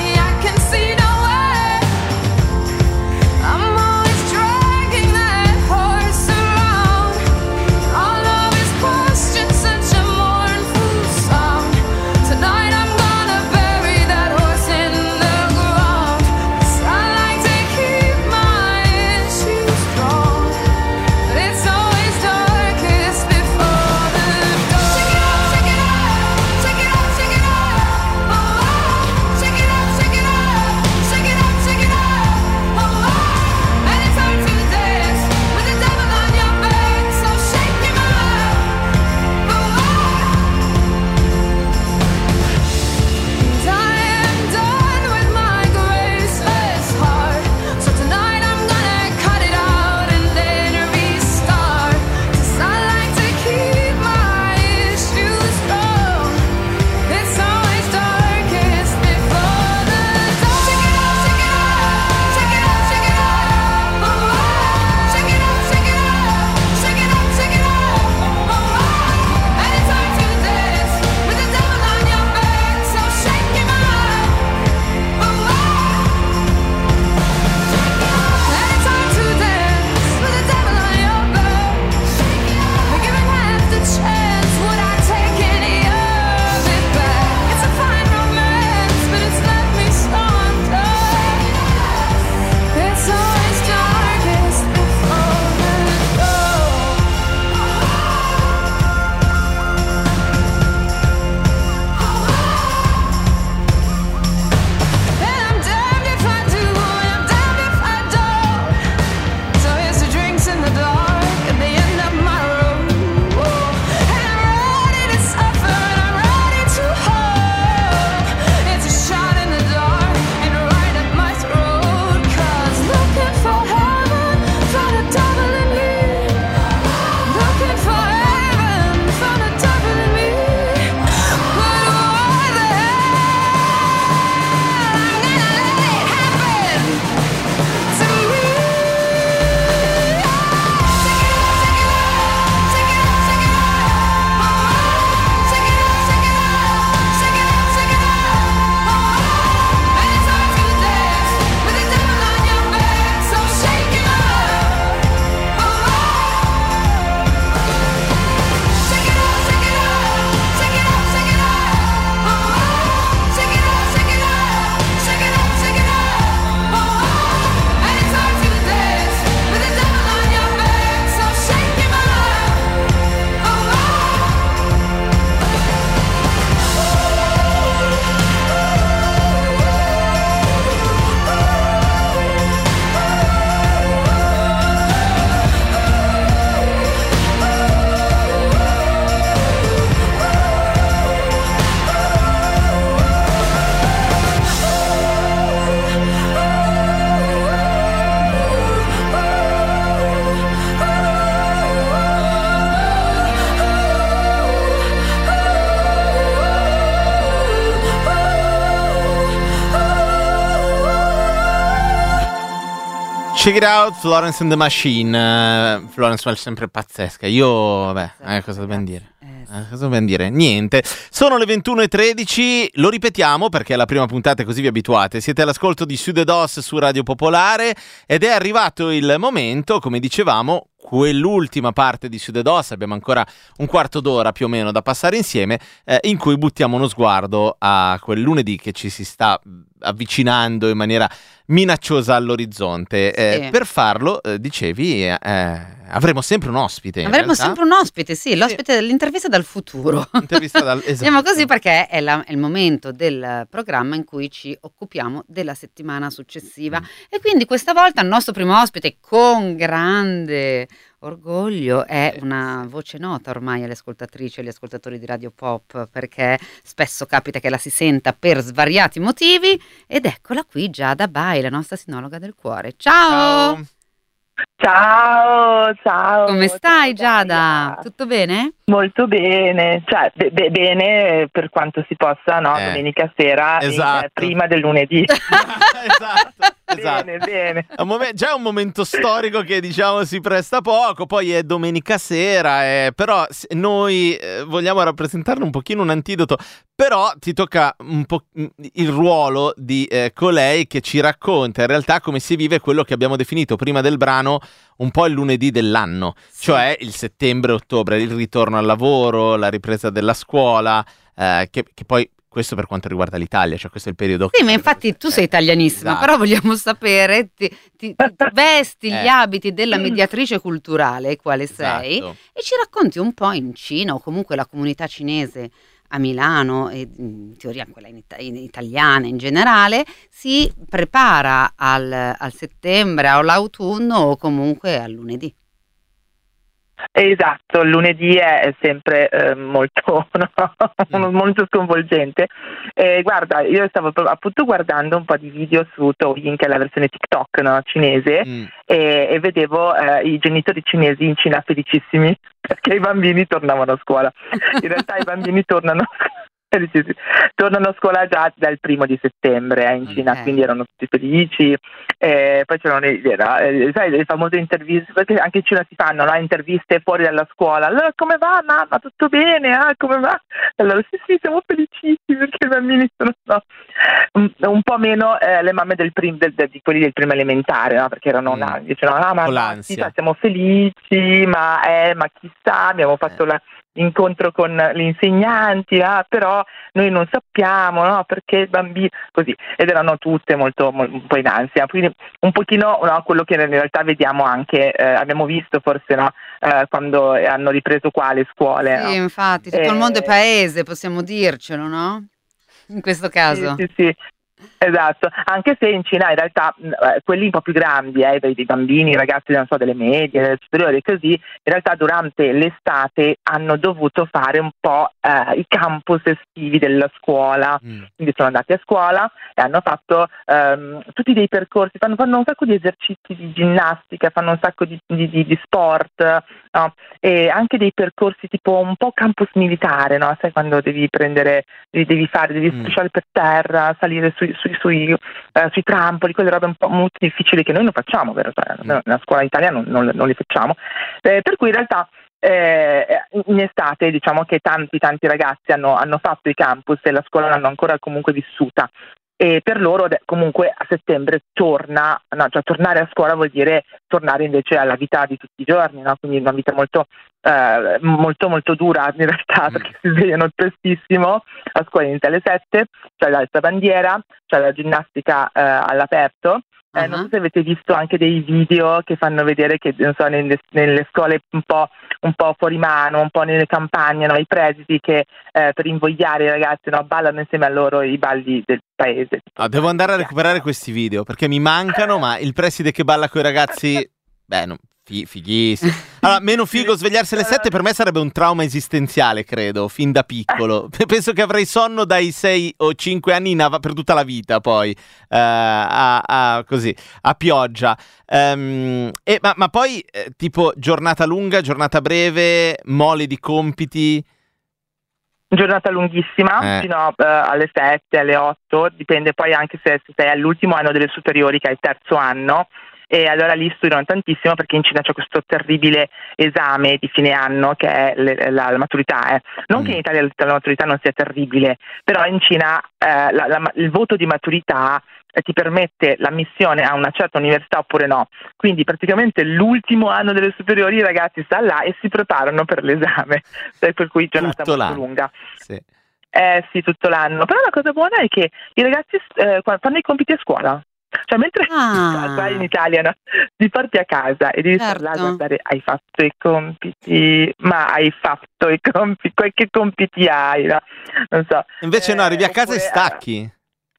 Check It Out, Florence and the Machine. Uh, Florence è sempre pazzesca. Io, vabbè, eh, cosa dobbiamo dire? Eh, cosa dobbiamo dire? Niente. Sono le ventuno e tredici, lo ripetiamo perché è la prima puntata, così vi abituate. Siete all'ascolto di Su The Dos su Radio Popolare ed è arrivato il momento, come dicevamo, quell'ultima parte di Su The Dos, abbiamo ancora un quarto d'ora più o meno da passare insieme, eh, in cui buttiamo uno sguardo a quel lunedì che ci si sta avvicinando in maniera minacciosa all'orizzonte. Eh, Sì. per farlo, eh, dicevi, eh, avremo sempre un ospite. in Avremo realtà. sempre un ospite, sì, l'ospite dell'intervista dal futuro. Intervista dal- esatto. Andiamo così perché è, la- è il momento del programma in cui ci occupiamo della settimana successiva. E quindi questa volta il nostro primo ospite, con grande orgoglio, è una voce nota ormai alle ascoltatrici e agli ascoltatori di Radio Pop, perché spesso capita che la si senta per svariati motivi, ed eccola qui Giada Bai, la nostra sinologa del cuore. Ciao! Ciao, ciao. Come stai Giada? Tutto bene? Molto bene, cioè be- be- bene per quanto si possa, no? Eh. Domenica sera, Esatto. eh, prima del lunedì. esatto, esatto. Bene, bene. È un momen- già è un momento storico che diciamo si presta poco, poi è domenica sera, eh, però s- noi eh, vogliamo rappresentarne un pochino un antidoto, però ti tocca un po' il ruolo di eh, colei che ci racconta in realtà come si vive quello che abbiamo definito prima del brano un po' il lunedì dell'anno, cioè il settembre-ottobre, il ritorno al lavoro, la ripresa della scuola, eh, che, che poi questo per quanto riguarda l'Italia, cioè questo è il periodo. Sì, ma infatti tu sei italianissima, Esatto. però vogliamo sapere, ti, ti- ti- ti vesti Eh. gli abiti della mediatrice culturale, quale sei, Esatto. e ci racconti un po' in Cina o comunque la comunità cinese a Milano e in teoria quella in, ita- in italiana in generale si prepara al, al settembre, all'autunno o comunque al lunedì. Esatto, il lunedì è è sempre eh, molto, no? molto sconvolgente. Eh, guarda, io stavo pro- appunto guardando un po' di video su Douyin, che è la versione TikTok, no, cinese, e, e vedevo eh, i genitori cinesi in Cina felicissimi perché i bambini tornavano a scuola. In realtà i bambini tornano felicissimi. tornano a scuola già dal primo di settembre eh, in Cina, Ok. quindi erano tutti felici. Eh, poi c'erano le, era, eh, sai, le famose interviste, perché anche in Cina si fanno, no? Interviste fuori dalla scuola. Allora, come va mamma? Tutto bene? Ah, come va? Allora sì sì, siamo felicissimi perché i bambini sono no, un, un po' meno eh, le mamme del prim, del, del- di quelli del primo elementare, no? Perché erano là, dicevano ah, ma Con no, l'ansia. sì, siamo felici, ma, eh, ma chissà, abbiamo fatto la incontro con gli insegnanti, ah, però noi non sappiamo, no, perché i bambini così, ed erano tutte molto, mol- un po' in ansia, quindi un pochino, no, quello che in realtà vediamo anche, eh, abbiamo visto forse, no, eh, quando hanno ripreso qua le scuole, Sì, no? infatti, tutto Eh, il mondo è paese, possiamo dircelo, no? In questo caso. Sì, sì, sì. Esatto, anche se in Cina in realtà mh, eh, quelli un po' più grandi, eh, dei, dei bambini, i ragazzi non so, delle medie, delle superiori, così, in realtà durante l'estate hanno dovuto fare un po' eh, i campus estivi della scuola, quindi sono andati a scuola e hanno fatto ehm, tutti dei percorsi, fanno, fanno un sacco di esercizi di ginnastica, fanno un sacco di, di, di- di sport, no? E anche dei percorsi tipo un po' campus militare, no? Sai, quando devi prendere, devi, devi fare, devi strisciare per terra, salire sui, sui, sui, eh, sui trampoli, quelle robe un po' molto difficili che noi non facciamo, vero? Cioè, noi nella scuola italiana non, non, non li facciamo. Eh, per cui in realtà eh, in estate diciamo che tanti tanti ragazzi hanno, hanno fatto i campus e la scuola l'hanno ancora comunque vissuta. E per loro ade- comunque a settembre torna, no, cioè tornare a scuola vuol dire tornare invece alla vita di tutti i giorni, no? Quindi una vita molto, eh, molto molto dura in realtà, perché si svegliano prestissimo, a scuola inizia alle sette, c'è l'alza bandiera, c'è la ginnastica eh, all'aperto. Eh, Non so se avete visto anche dei video che fanno vedere che non so, nelle, nelle scuole un po', un po' fuori mano, un po' nelle campagne, no? I presidi che eh, per invogliare i ragazzi, no? Ballano insieme a loro i balli del paese. Ah, devo andare a recuperare questi video perché mi mancano, ma il preside che balla con i ragazzi, beh, no, fi- fighissimo. Allora, meno figo svegliarsi alle sette per me sarebbe un trauma esistenziale, credo, fin da piccolo. Penso che avrei sonno dai sei o cinque anni in av- per tutta la vita, poi, eh, a, a- così, a pioggia. Ehm, e, ma, ma poi, eh, tipo, giornata lunga, giornata breve, mole di compiti. Giornata lunghissima, Eh. fino eh, alle sette, alle otto, dipende poi anche se, se sei all'ultimo anno delle superiori, che è il terzo anno, e allora lì studiano tantissimo perché in Cina c'è questo terribile esame di fine anno che è le, la, la maturità. Eh. Non mm. che in Italia la, la maturità non sia terribile, però in Cina eh, la, la, il voto di maturità eh, ti permette l'ammissione a una certa università oppure no. Quindi praticamente l'ultimo anno delle superiori i ragazzi stanno là e si preparano per l'esame, per cui giornata Tutto molto l'anno. lunga. Sì. Eh sì, tutto l'anno. Però la cosa buona è che i ragazzi eh, fanno i compiti a scuola. Cioè, mentre Ah. vai in Italia, no? Ti porti a casa e devi Certo. stare là a guardare, hai fatto i compiti, ma hai fatto i compiti, che compiti hai, no? Non so. Invece no, arrivi a casa e oppure, stacchi.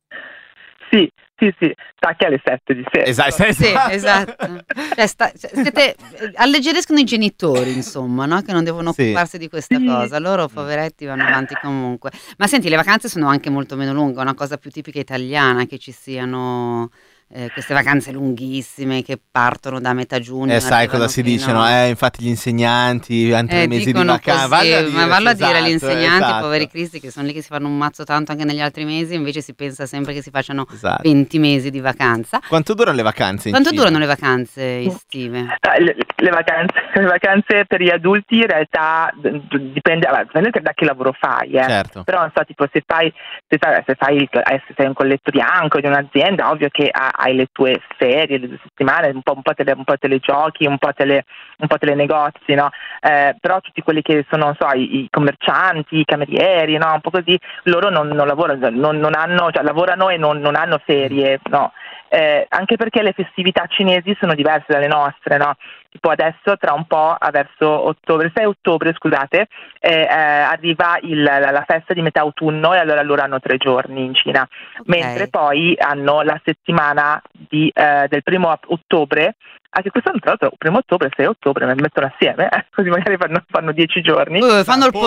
Sì, sì, sì, stacchi alle sette di sera. Esatto, Sì, esatto. Cioè, sta- cioè, siete- eh, alleggeriscono i genitori, insomma, no? Che non devono Sì. occuparsi di questa Sì. cosa. Loro, poveretti, vanno avanti comunque. Ma senti, le vacanze sono anche molto meno lunghe, è una cosa più tipica italiana che ci siano eh, queste vacanze lunghissime che partono da metà giugno. Eh, sai cosa arrivano si fino- dicono? Eh, infatti gli insegnanti hanno tre Eh, mesi di dicono vacanza. così, Vallo a ma vallo a dirci, dire agli esatto, insegnanti, esatto. poveri cristi, che sono lì che si fanno un mazzo tanto anche negli altri mesi, invece si pensa sempre che si facciano Esatto. venti mesi di vacanza. Quanto durano le vacanze in Quanto Cina? durano le vacanze estive? Eh, Le, le vacanze, le vacanze per gli adulti in realtà d- d- dipende, allora, dipende da che lavoro fai, eh. Certo. Però non so, tipo se fai se fai, se fai il- eh, se sei un colletto bianco di un'azienda, ovvio che ha- hai le tue ferie, le due settimane, un po', un po' te le, un po' te le giochi, un po' te le, un po' te le negozi, no? Eh, però tutti quelli che sono, non so, i, i commercianti, i camerieri, no? Un po' così, loro non, non lavorano, non, non hanno, cioè lavorano e non, non hanno ferie, no? Eh, anche perché le festività cinesi sono diverse dalle nostre, no? Tipo adesso tra un po' a verso ottobre, sei ottobre scusate, eh, eh, arriva il, la, la festa di metà autunno e allora loro hanno tre giorni in Cina, mentre poi hanno la settimana di, eh, del primo ottobre, anche quest'anno tra l'altro primo ottobre e sei ottobre mi mettono assieme, eh, così magari fanno, fanno dieci giorni. Uh, fanno il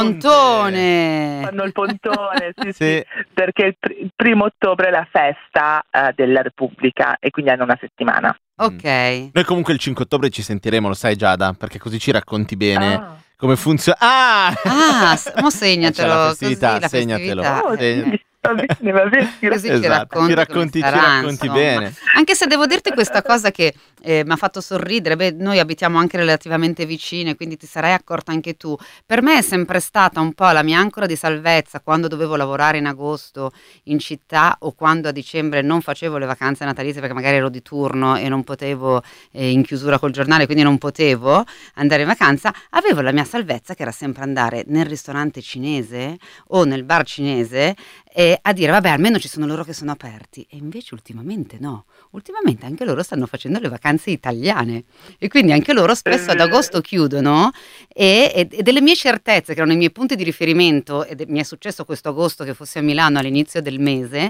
pontone. Fanno il pontone, sì, sì, Sì. perché il, pr- il primo ottobre è la festa eh, della Repubblica e quindi hanno una settimana. Ok. Noi comunque il cinque ottobre ci sentiremo, lo sai Giada, perché così ci racconti bene Ah. come funziona. Ah! Ah, s- mo segnatelo. C'è la festività, così, la segnatelo. festività. Oh, Segna- sì, va bene, va bene. Così ci Esatto, racconti, ci racconti, come ci sarà, racconti insomma. bene. Anche se devo dirti questa cosa che eh, mi ha fatto sorridere, beh, noi abitiamo anche relativamente vicine, quindi ti sarai accorta anche tu. Per me è sempre stata un po' la mia ancora di salvezza quando dovevo lavorare in agosto in città o quando a dicembre non facevo le vacanze natalizie perché magari ero di turno e non potevo eh, in chiusura col giornale, quindi non potevo andare in vacanza, avevo la mia salvezza che era sempre andare nel ristorante cinese o nel bar cinese e a dire vabbè almeno ci sono loro che sono aperti, e invece ultimamente no, ultimamente anche loro stanno facendo le vacanze italiane e quindi anche loro spesso ad agosto chiudono e, e, e delle mie certezze che erano i miei punti di riferimento, ed mi è successo questo agosto che fossi a Milano all'inizio del mese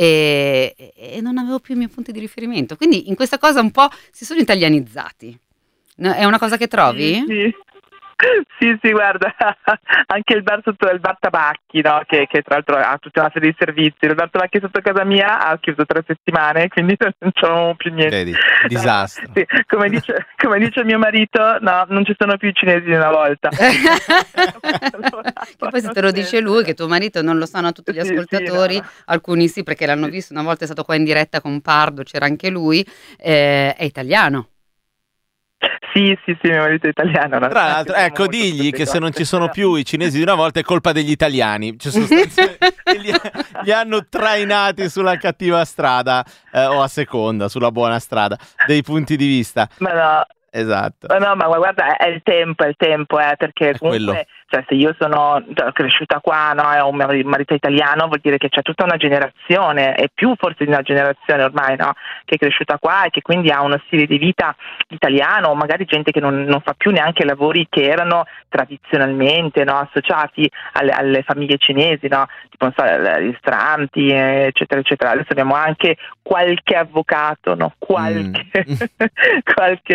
e, e non avevo più i miei punti di riferimento, quindi in questa cosa un po' si sono italianizzati. No, è una cosa che trovi? Sì, sì. Sì, sì, guarda, anche il bar sotto il bar Tabacchi, no? che, che tra l'altro ha tutta una serie di servizi. Il bar Tabacchi sotto casa mia ha chiuso tre settimane, quindi non c'ho più niente. Vedi, disastro. Sì, come dice, come dice mio marito, no, non ci sono più i cinesi di una volta. Che poi se te lo dice lui, che tuo marito non lo sanno tutti gli Sì, sì, ascoltatori, no. alcuni sì perché l'hanno visto, una volta è stato qua in diretta con Pardo, c'era anche lui, eh, è italiano. Sì, sì, sì, mio marito è italiano. no? Tra l'altro, ecco, digli che se non ci sono più i cinesi di una volta è colpa degli italiani. Cioè, sostanzialmente li, li hanno trainati sulla cattiva strada eh, o a seconda, sulla buona strada dei punti di vista. Ma no. Esatto. Ma no, ma guarda, è il tempo, è il tempo, eh, perché È comunque, quello. cioè, se io sono cioè, cresciuta qua, no, e ho un mari- marito italiano, vuol dire che c'è tutta una generazione, e più forse di una generazione ormai, no, che è cresciuta qua e che quindi ha uno stile di vita italiano, o magari gente che non, non fa più neanche lavori che erano tradizionalmente, no, associati alle, alle famiglie cinesi, no, tipo non so, ristoranti, eccetera, eccetera. Adesso abbiamo anche qualche avvocato, no, qualche, Mm. qualche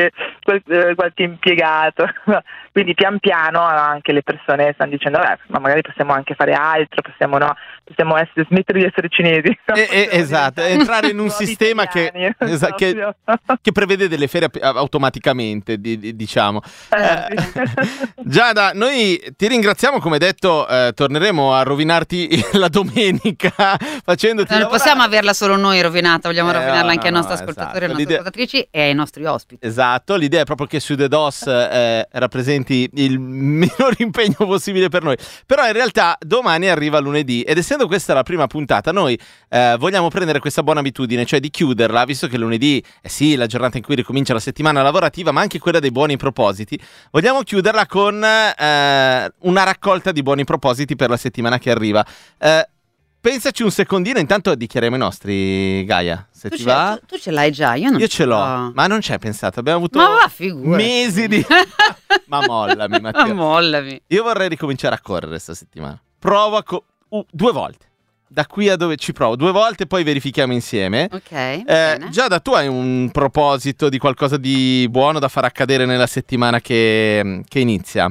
quel- eh, qualche impiegato. Quindi pian piano anche le persone stanno dicendo "Beh, ma magari possiamo anche fare altro, possiamo no, possiamo essere, smettere di essere cinesi". Eh, eh, esatto, entrare in un Nuovi sistema che, italiani, esa- che, proprio. che prevede delle ferie ap- automaticamente, di- di- diciamo. Eh, sì. Giada, noi ti ringraziamo, come detto, eh, torneremo a rovinarti la domenica facendoti Non lavorare. possiamo averla solo noi rovinata, vogliamo Eh, rovinarla no, anche ai no, nostri no, ascoltatori, esatto. alle nostre L'idea- ascoltatrici e ai nostri ospiti. Esatto, l'idea è proprio che su The Dos eh, rappresenti il minor impegno possibile per noi. Però in realtà domani arriva lunedì ed essendo questa la prima puntata, noi eh, vogliamo prendere questa buona abitudine, cioè di chiuderla, visto che lunedì è sì la giornata in cui ricomincia la settimana lavorativa, ma anche quella dei buoni propositi. Vogliamo chiuderla con eh, una raccolta di buoni propositi per la settimana che arriva. Eh, pensaci un secondino, intanto dichiariamo i nostri, Gaia, se Tu ti ce, va. tu, tu ce l'hai già, io non Io ce l'ho, l'ho. ma non ci hai pensato, abbiamo avuto Ma va, figurati. mesi di... ma mollami, Matteo. Mollami. Io vorrei ricominciare a correre sta settimana. Provo a co- uh, due volte. Da qui a dove ci provo. Due volte, poi verifichiamo insieme. Ok, Eh, bene. Giada, tu hai un proposito di qualcosa di buono da far accadere nella settimana che, che inizia?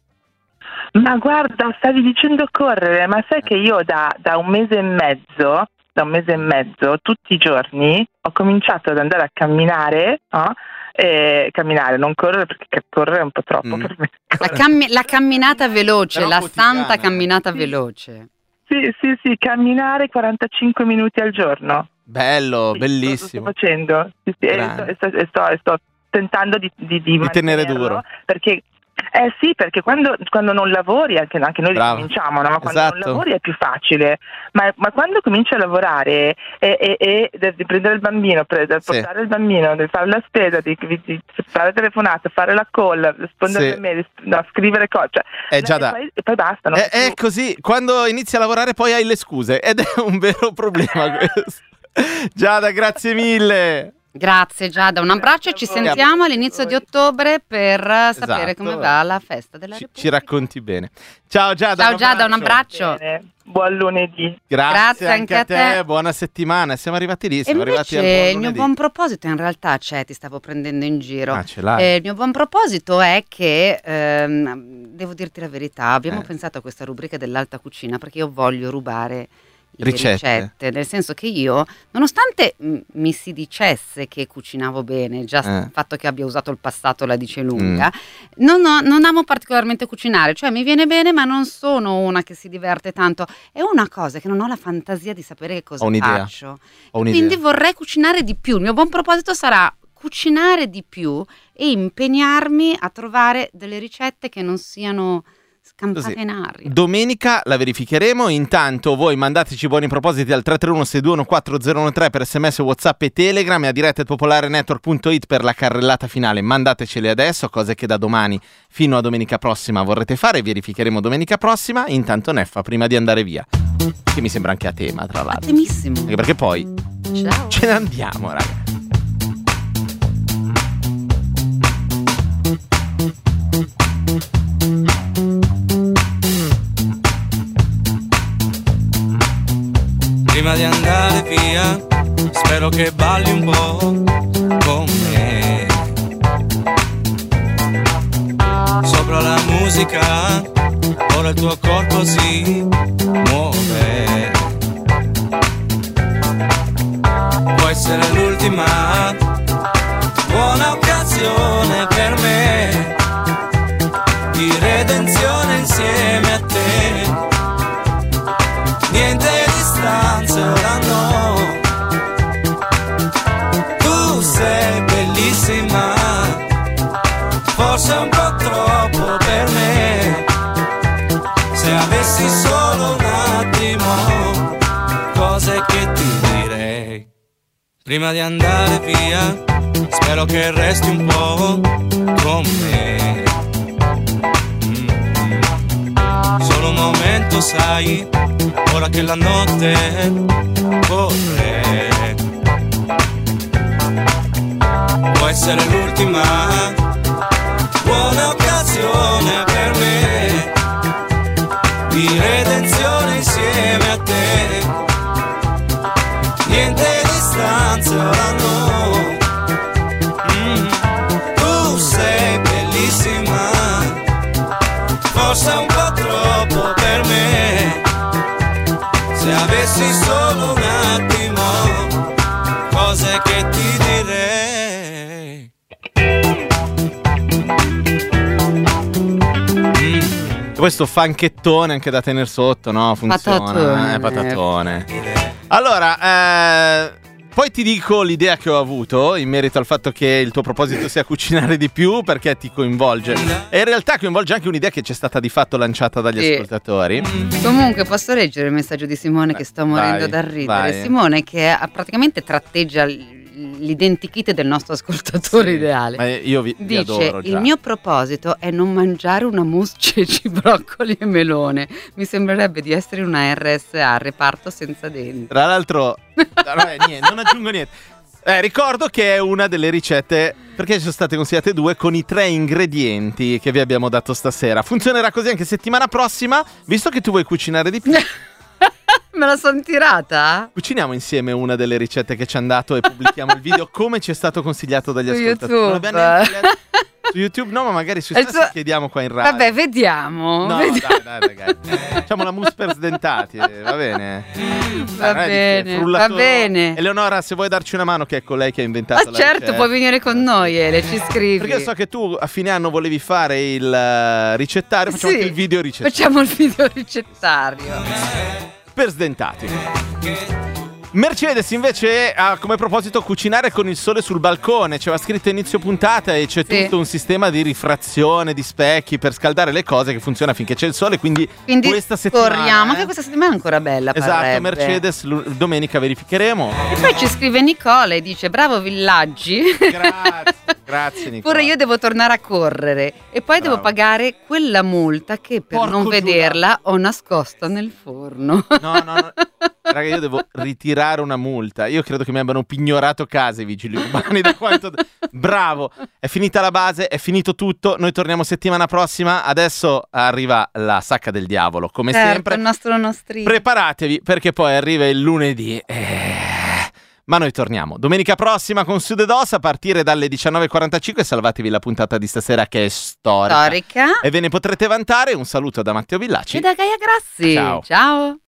Ma guarda, stavi dicendo correre, ma sai che io da, da un mese e mezzo, da un mese e mezzo, tutti i giorni ho cominciato ad andare a camminare, no? E camminare, non correre perché correre è un po' troppo Mm. per me. La, cammi- la camminata veloce, Però la quotidiana. santa camminata veloce. Sì, sì, sì, camminare quarantacinque minuti al giorno. Bello, Sì, bellissimo. Lo sto facendo sì, sì, e, sto, Grande. e, sto, e, sto, e sto tentando di, di, di, Di tenere mantenerlo, duro. perché eh sì, perché quando, quando non lavori, anche, anche noi Brava. cominciamo, no? Ma quando Esatto. non lavori è più facile, ma, ma quando cominci a lavorare e, e, e devi prendere il bambino, pre- Sì. portare il bambino, devi fare la spesa, di, di, di fare telefonate, fare la call, rispondere Sì. alle mail, no, scrivere cose, cioè, Eh, Giada. e, poi, e poi basta. non È, fai è più. così, quando inizi a lavorare poi hai le scuse ed è un vero problema questo. Giada, grazie mille. Grazie Giada, un abbraccio e ci sentiamo all'inizio di ottobre per sapere Esatto. come va la festa della Ci, Repubblica. ci racconti bene. Ciao Giada. Ciao Giada, un abbraccio. Bene, buon lunedì. Grazie, Grazie anche anche a a te. te. Buona settimana. Siamo arrivati lì. E Siamo arrivati al invece buon il mio lunedì. buon proposito in realtà c'è, ti stavo prendendo in giro. Ah, ce l'hai. Eh, il mio buon proposito è che, ehm, devo dirti la verità, abbiamo Eh. pensato a questa rubrica dell'alta cucina perché io voglio rubare le Ricette. ricette, nel senso che io, nonostante mh, mi si dicesse che cucinavo bene, già Eh. il fatto che abbia usato il passato la dice lunga, non, ho- non amo particolarmente cucinare, cioè mi viene bene ma non sono una che si diverte tanto, è una cosa che non ho la fantasia di sapere che cosa Ho un'idea. faccio. Ho un'idea. Quindi vorrei cucinare di più. Il mio buon proposito sarà cucinare di più e impegnarmi a trovare delle ricette che non siano scampate Così. in aria. Domenica la verificheremo. Intanto voi mandateci buoni propositi al tre tre uno sei due uno quattro zero uno tre per sms, WhatsApp e Telegram e a diretta popolare network punto it per la carrellata finale. Mandateceli adesso, cose che da domani fino a domenica prossima vorrete fare. Verificheremo domenica prossima. Intanto Neffa, prima di andare via, che mi sembra anche a tema tra l'altro, Benissimo. anche perché poi Ciao. ce ne andiamo, raga. Prima di andare via, spero che balli un po' con me. Sopra la musica, ora il tuo corpo si muove. Può essere l'ultima buona occasione per me di redenzione insieme a te. Niente distanze, ora no. Tu sei bellissima, forse un po' troppo per me. Se avessi solo un attimo, cose che ti direi. Prima di andare via, spero che resti un po' con me. Mm. Solo un momento, sai, ora che la notte corre. Può essere l'ultima buona occasione per me di redenzione insieme a te. Niente distanze, ora no. Mm. Tu Questo fanchettone anche da tenere sotto, no? Funziona. Patatone. Eh, patatone. Allora, eh, poi ti dico l'idea che ho avuto in merito al fatto che il tuo proposito sia cucinare di più, perché ti coinvolge. E in realtà coinvolge anche un'idea che c'è stata di fatto lanciata dagli Sì. ascoltatori. Comunque posso leggere il messaggio di Simone che sto morendo vai, da ridere. vai. Simone che ha- praticamente tratteggia l- l'identikit del nostro ascoltatore Sì, ideale. ma io vi, vi Dice: adoro già. il mio proposito è non mangiare una mousse, ceci, broccoli e melone. Mi sembrerebbe di essere una R S A, reparto senza denti. Tra l'altro, vabbè, niente, non aggiungo niente. Eh, ricordo che è una delle ricette, perché ci sono state consigliate due, con i tre ingredienti che vi abbiamo dato stasera. Funzionerà così anche settimana prossima, visto che tu vuoi cucinare di più. Me la son tirata? Cuciniamo insieme una delle ricette che ci hanno dato e pubblichiamo il video come ci è stato consigliato dagli Su ascoltatori. Non YouTube. abbiamo neanche letto- Su YouTube no, ma magari su È il Instagram suo- chiediamo qua in radio. Vabbè, vediamo. No, vediamo. dai, dai, ragazzi. Facciamo la mousse per sdentati, eh, va bene? Va Dai, non è bene, difficile, frullatore. va bene. Eleonora, se vuoi darci una mano, che è colei che ha inventato Ah, la certo, ricetta. puoi venire con noi, Ele, ci scrivi. Perché so che tu a fine anno volevi fare il eh, ricettario, facciamo Sì, anche il video ricettario. Facciamo il video ricettario. Per sdentati. Mercedes invece ha come proposito cucinare con il sole sul balcone. C'era scritto inizio puntata e c'è Sì. tutto un sistema di rifrazione, di specchi per scaldare le cose che funziona finché c'è il sole. Quindi, Quindi questa settimana corriamo, eh, anche questa settimana è ancora bella. esatto, parrebbe. Mercedes lu- domenica verificheremo. E poi ci scrive Nicola e dice: bravo Villaggi. Grazie, grazie Nicola. Pure io devo tornare a correre e poi devo Bravo. pagare quella multa che per Porco non Giuda. vederla ho nascosta nel forno. No, no, no. Raga, io devo ritirare una multa. Io credo che mi abbiano pignorato casa i vigili urbani da quanto... Bravo, è finita la base, è finito tutto. Noi torniamo settimana prossima. Adesso arriva la sacca del diavolo, come Certo, sempre. il nostro nostrino. Preparatevi perché poi arriva il lunedì. Eh, Ma noi torniamo domenica prossima con Sudedos a partire dalle diciannove e quarantacinque. Salvatevi la puntata di stasera che è storica. Storica. E ve ne potrete vantare. Un saluto da Matteo Villacci. E da Gaia Grassi. Ciao. Ciao.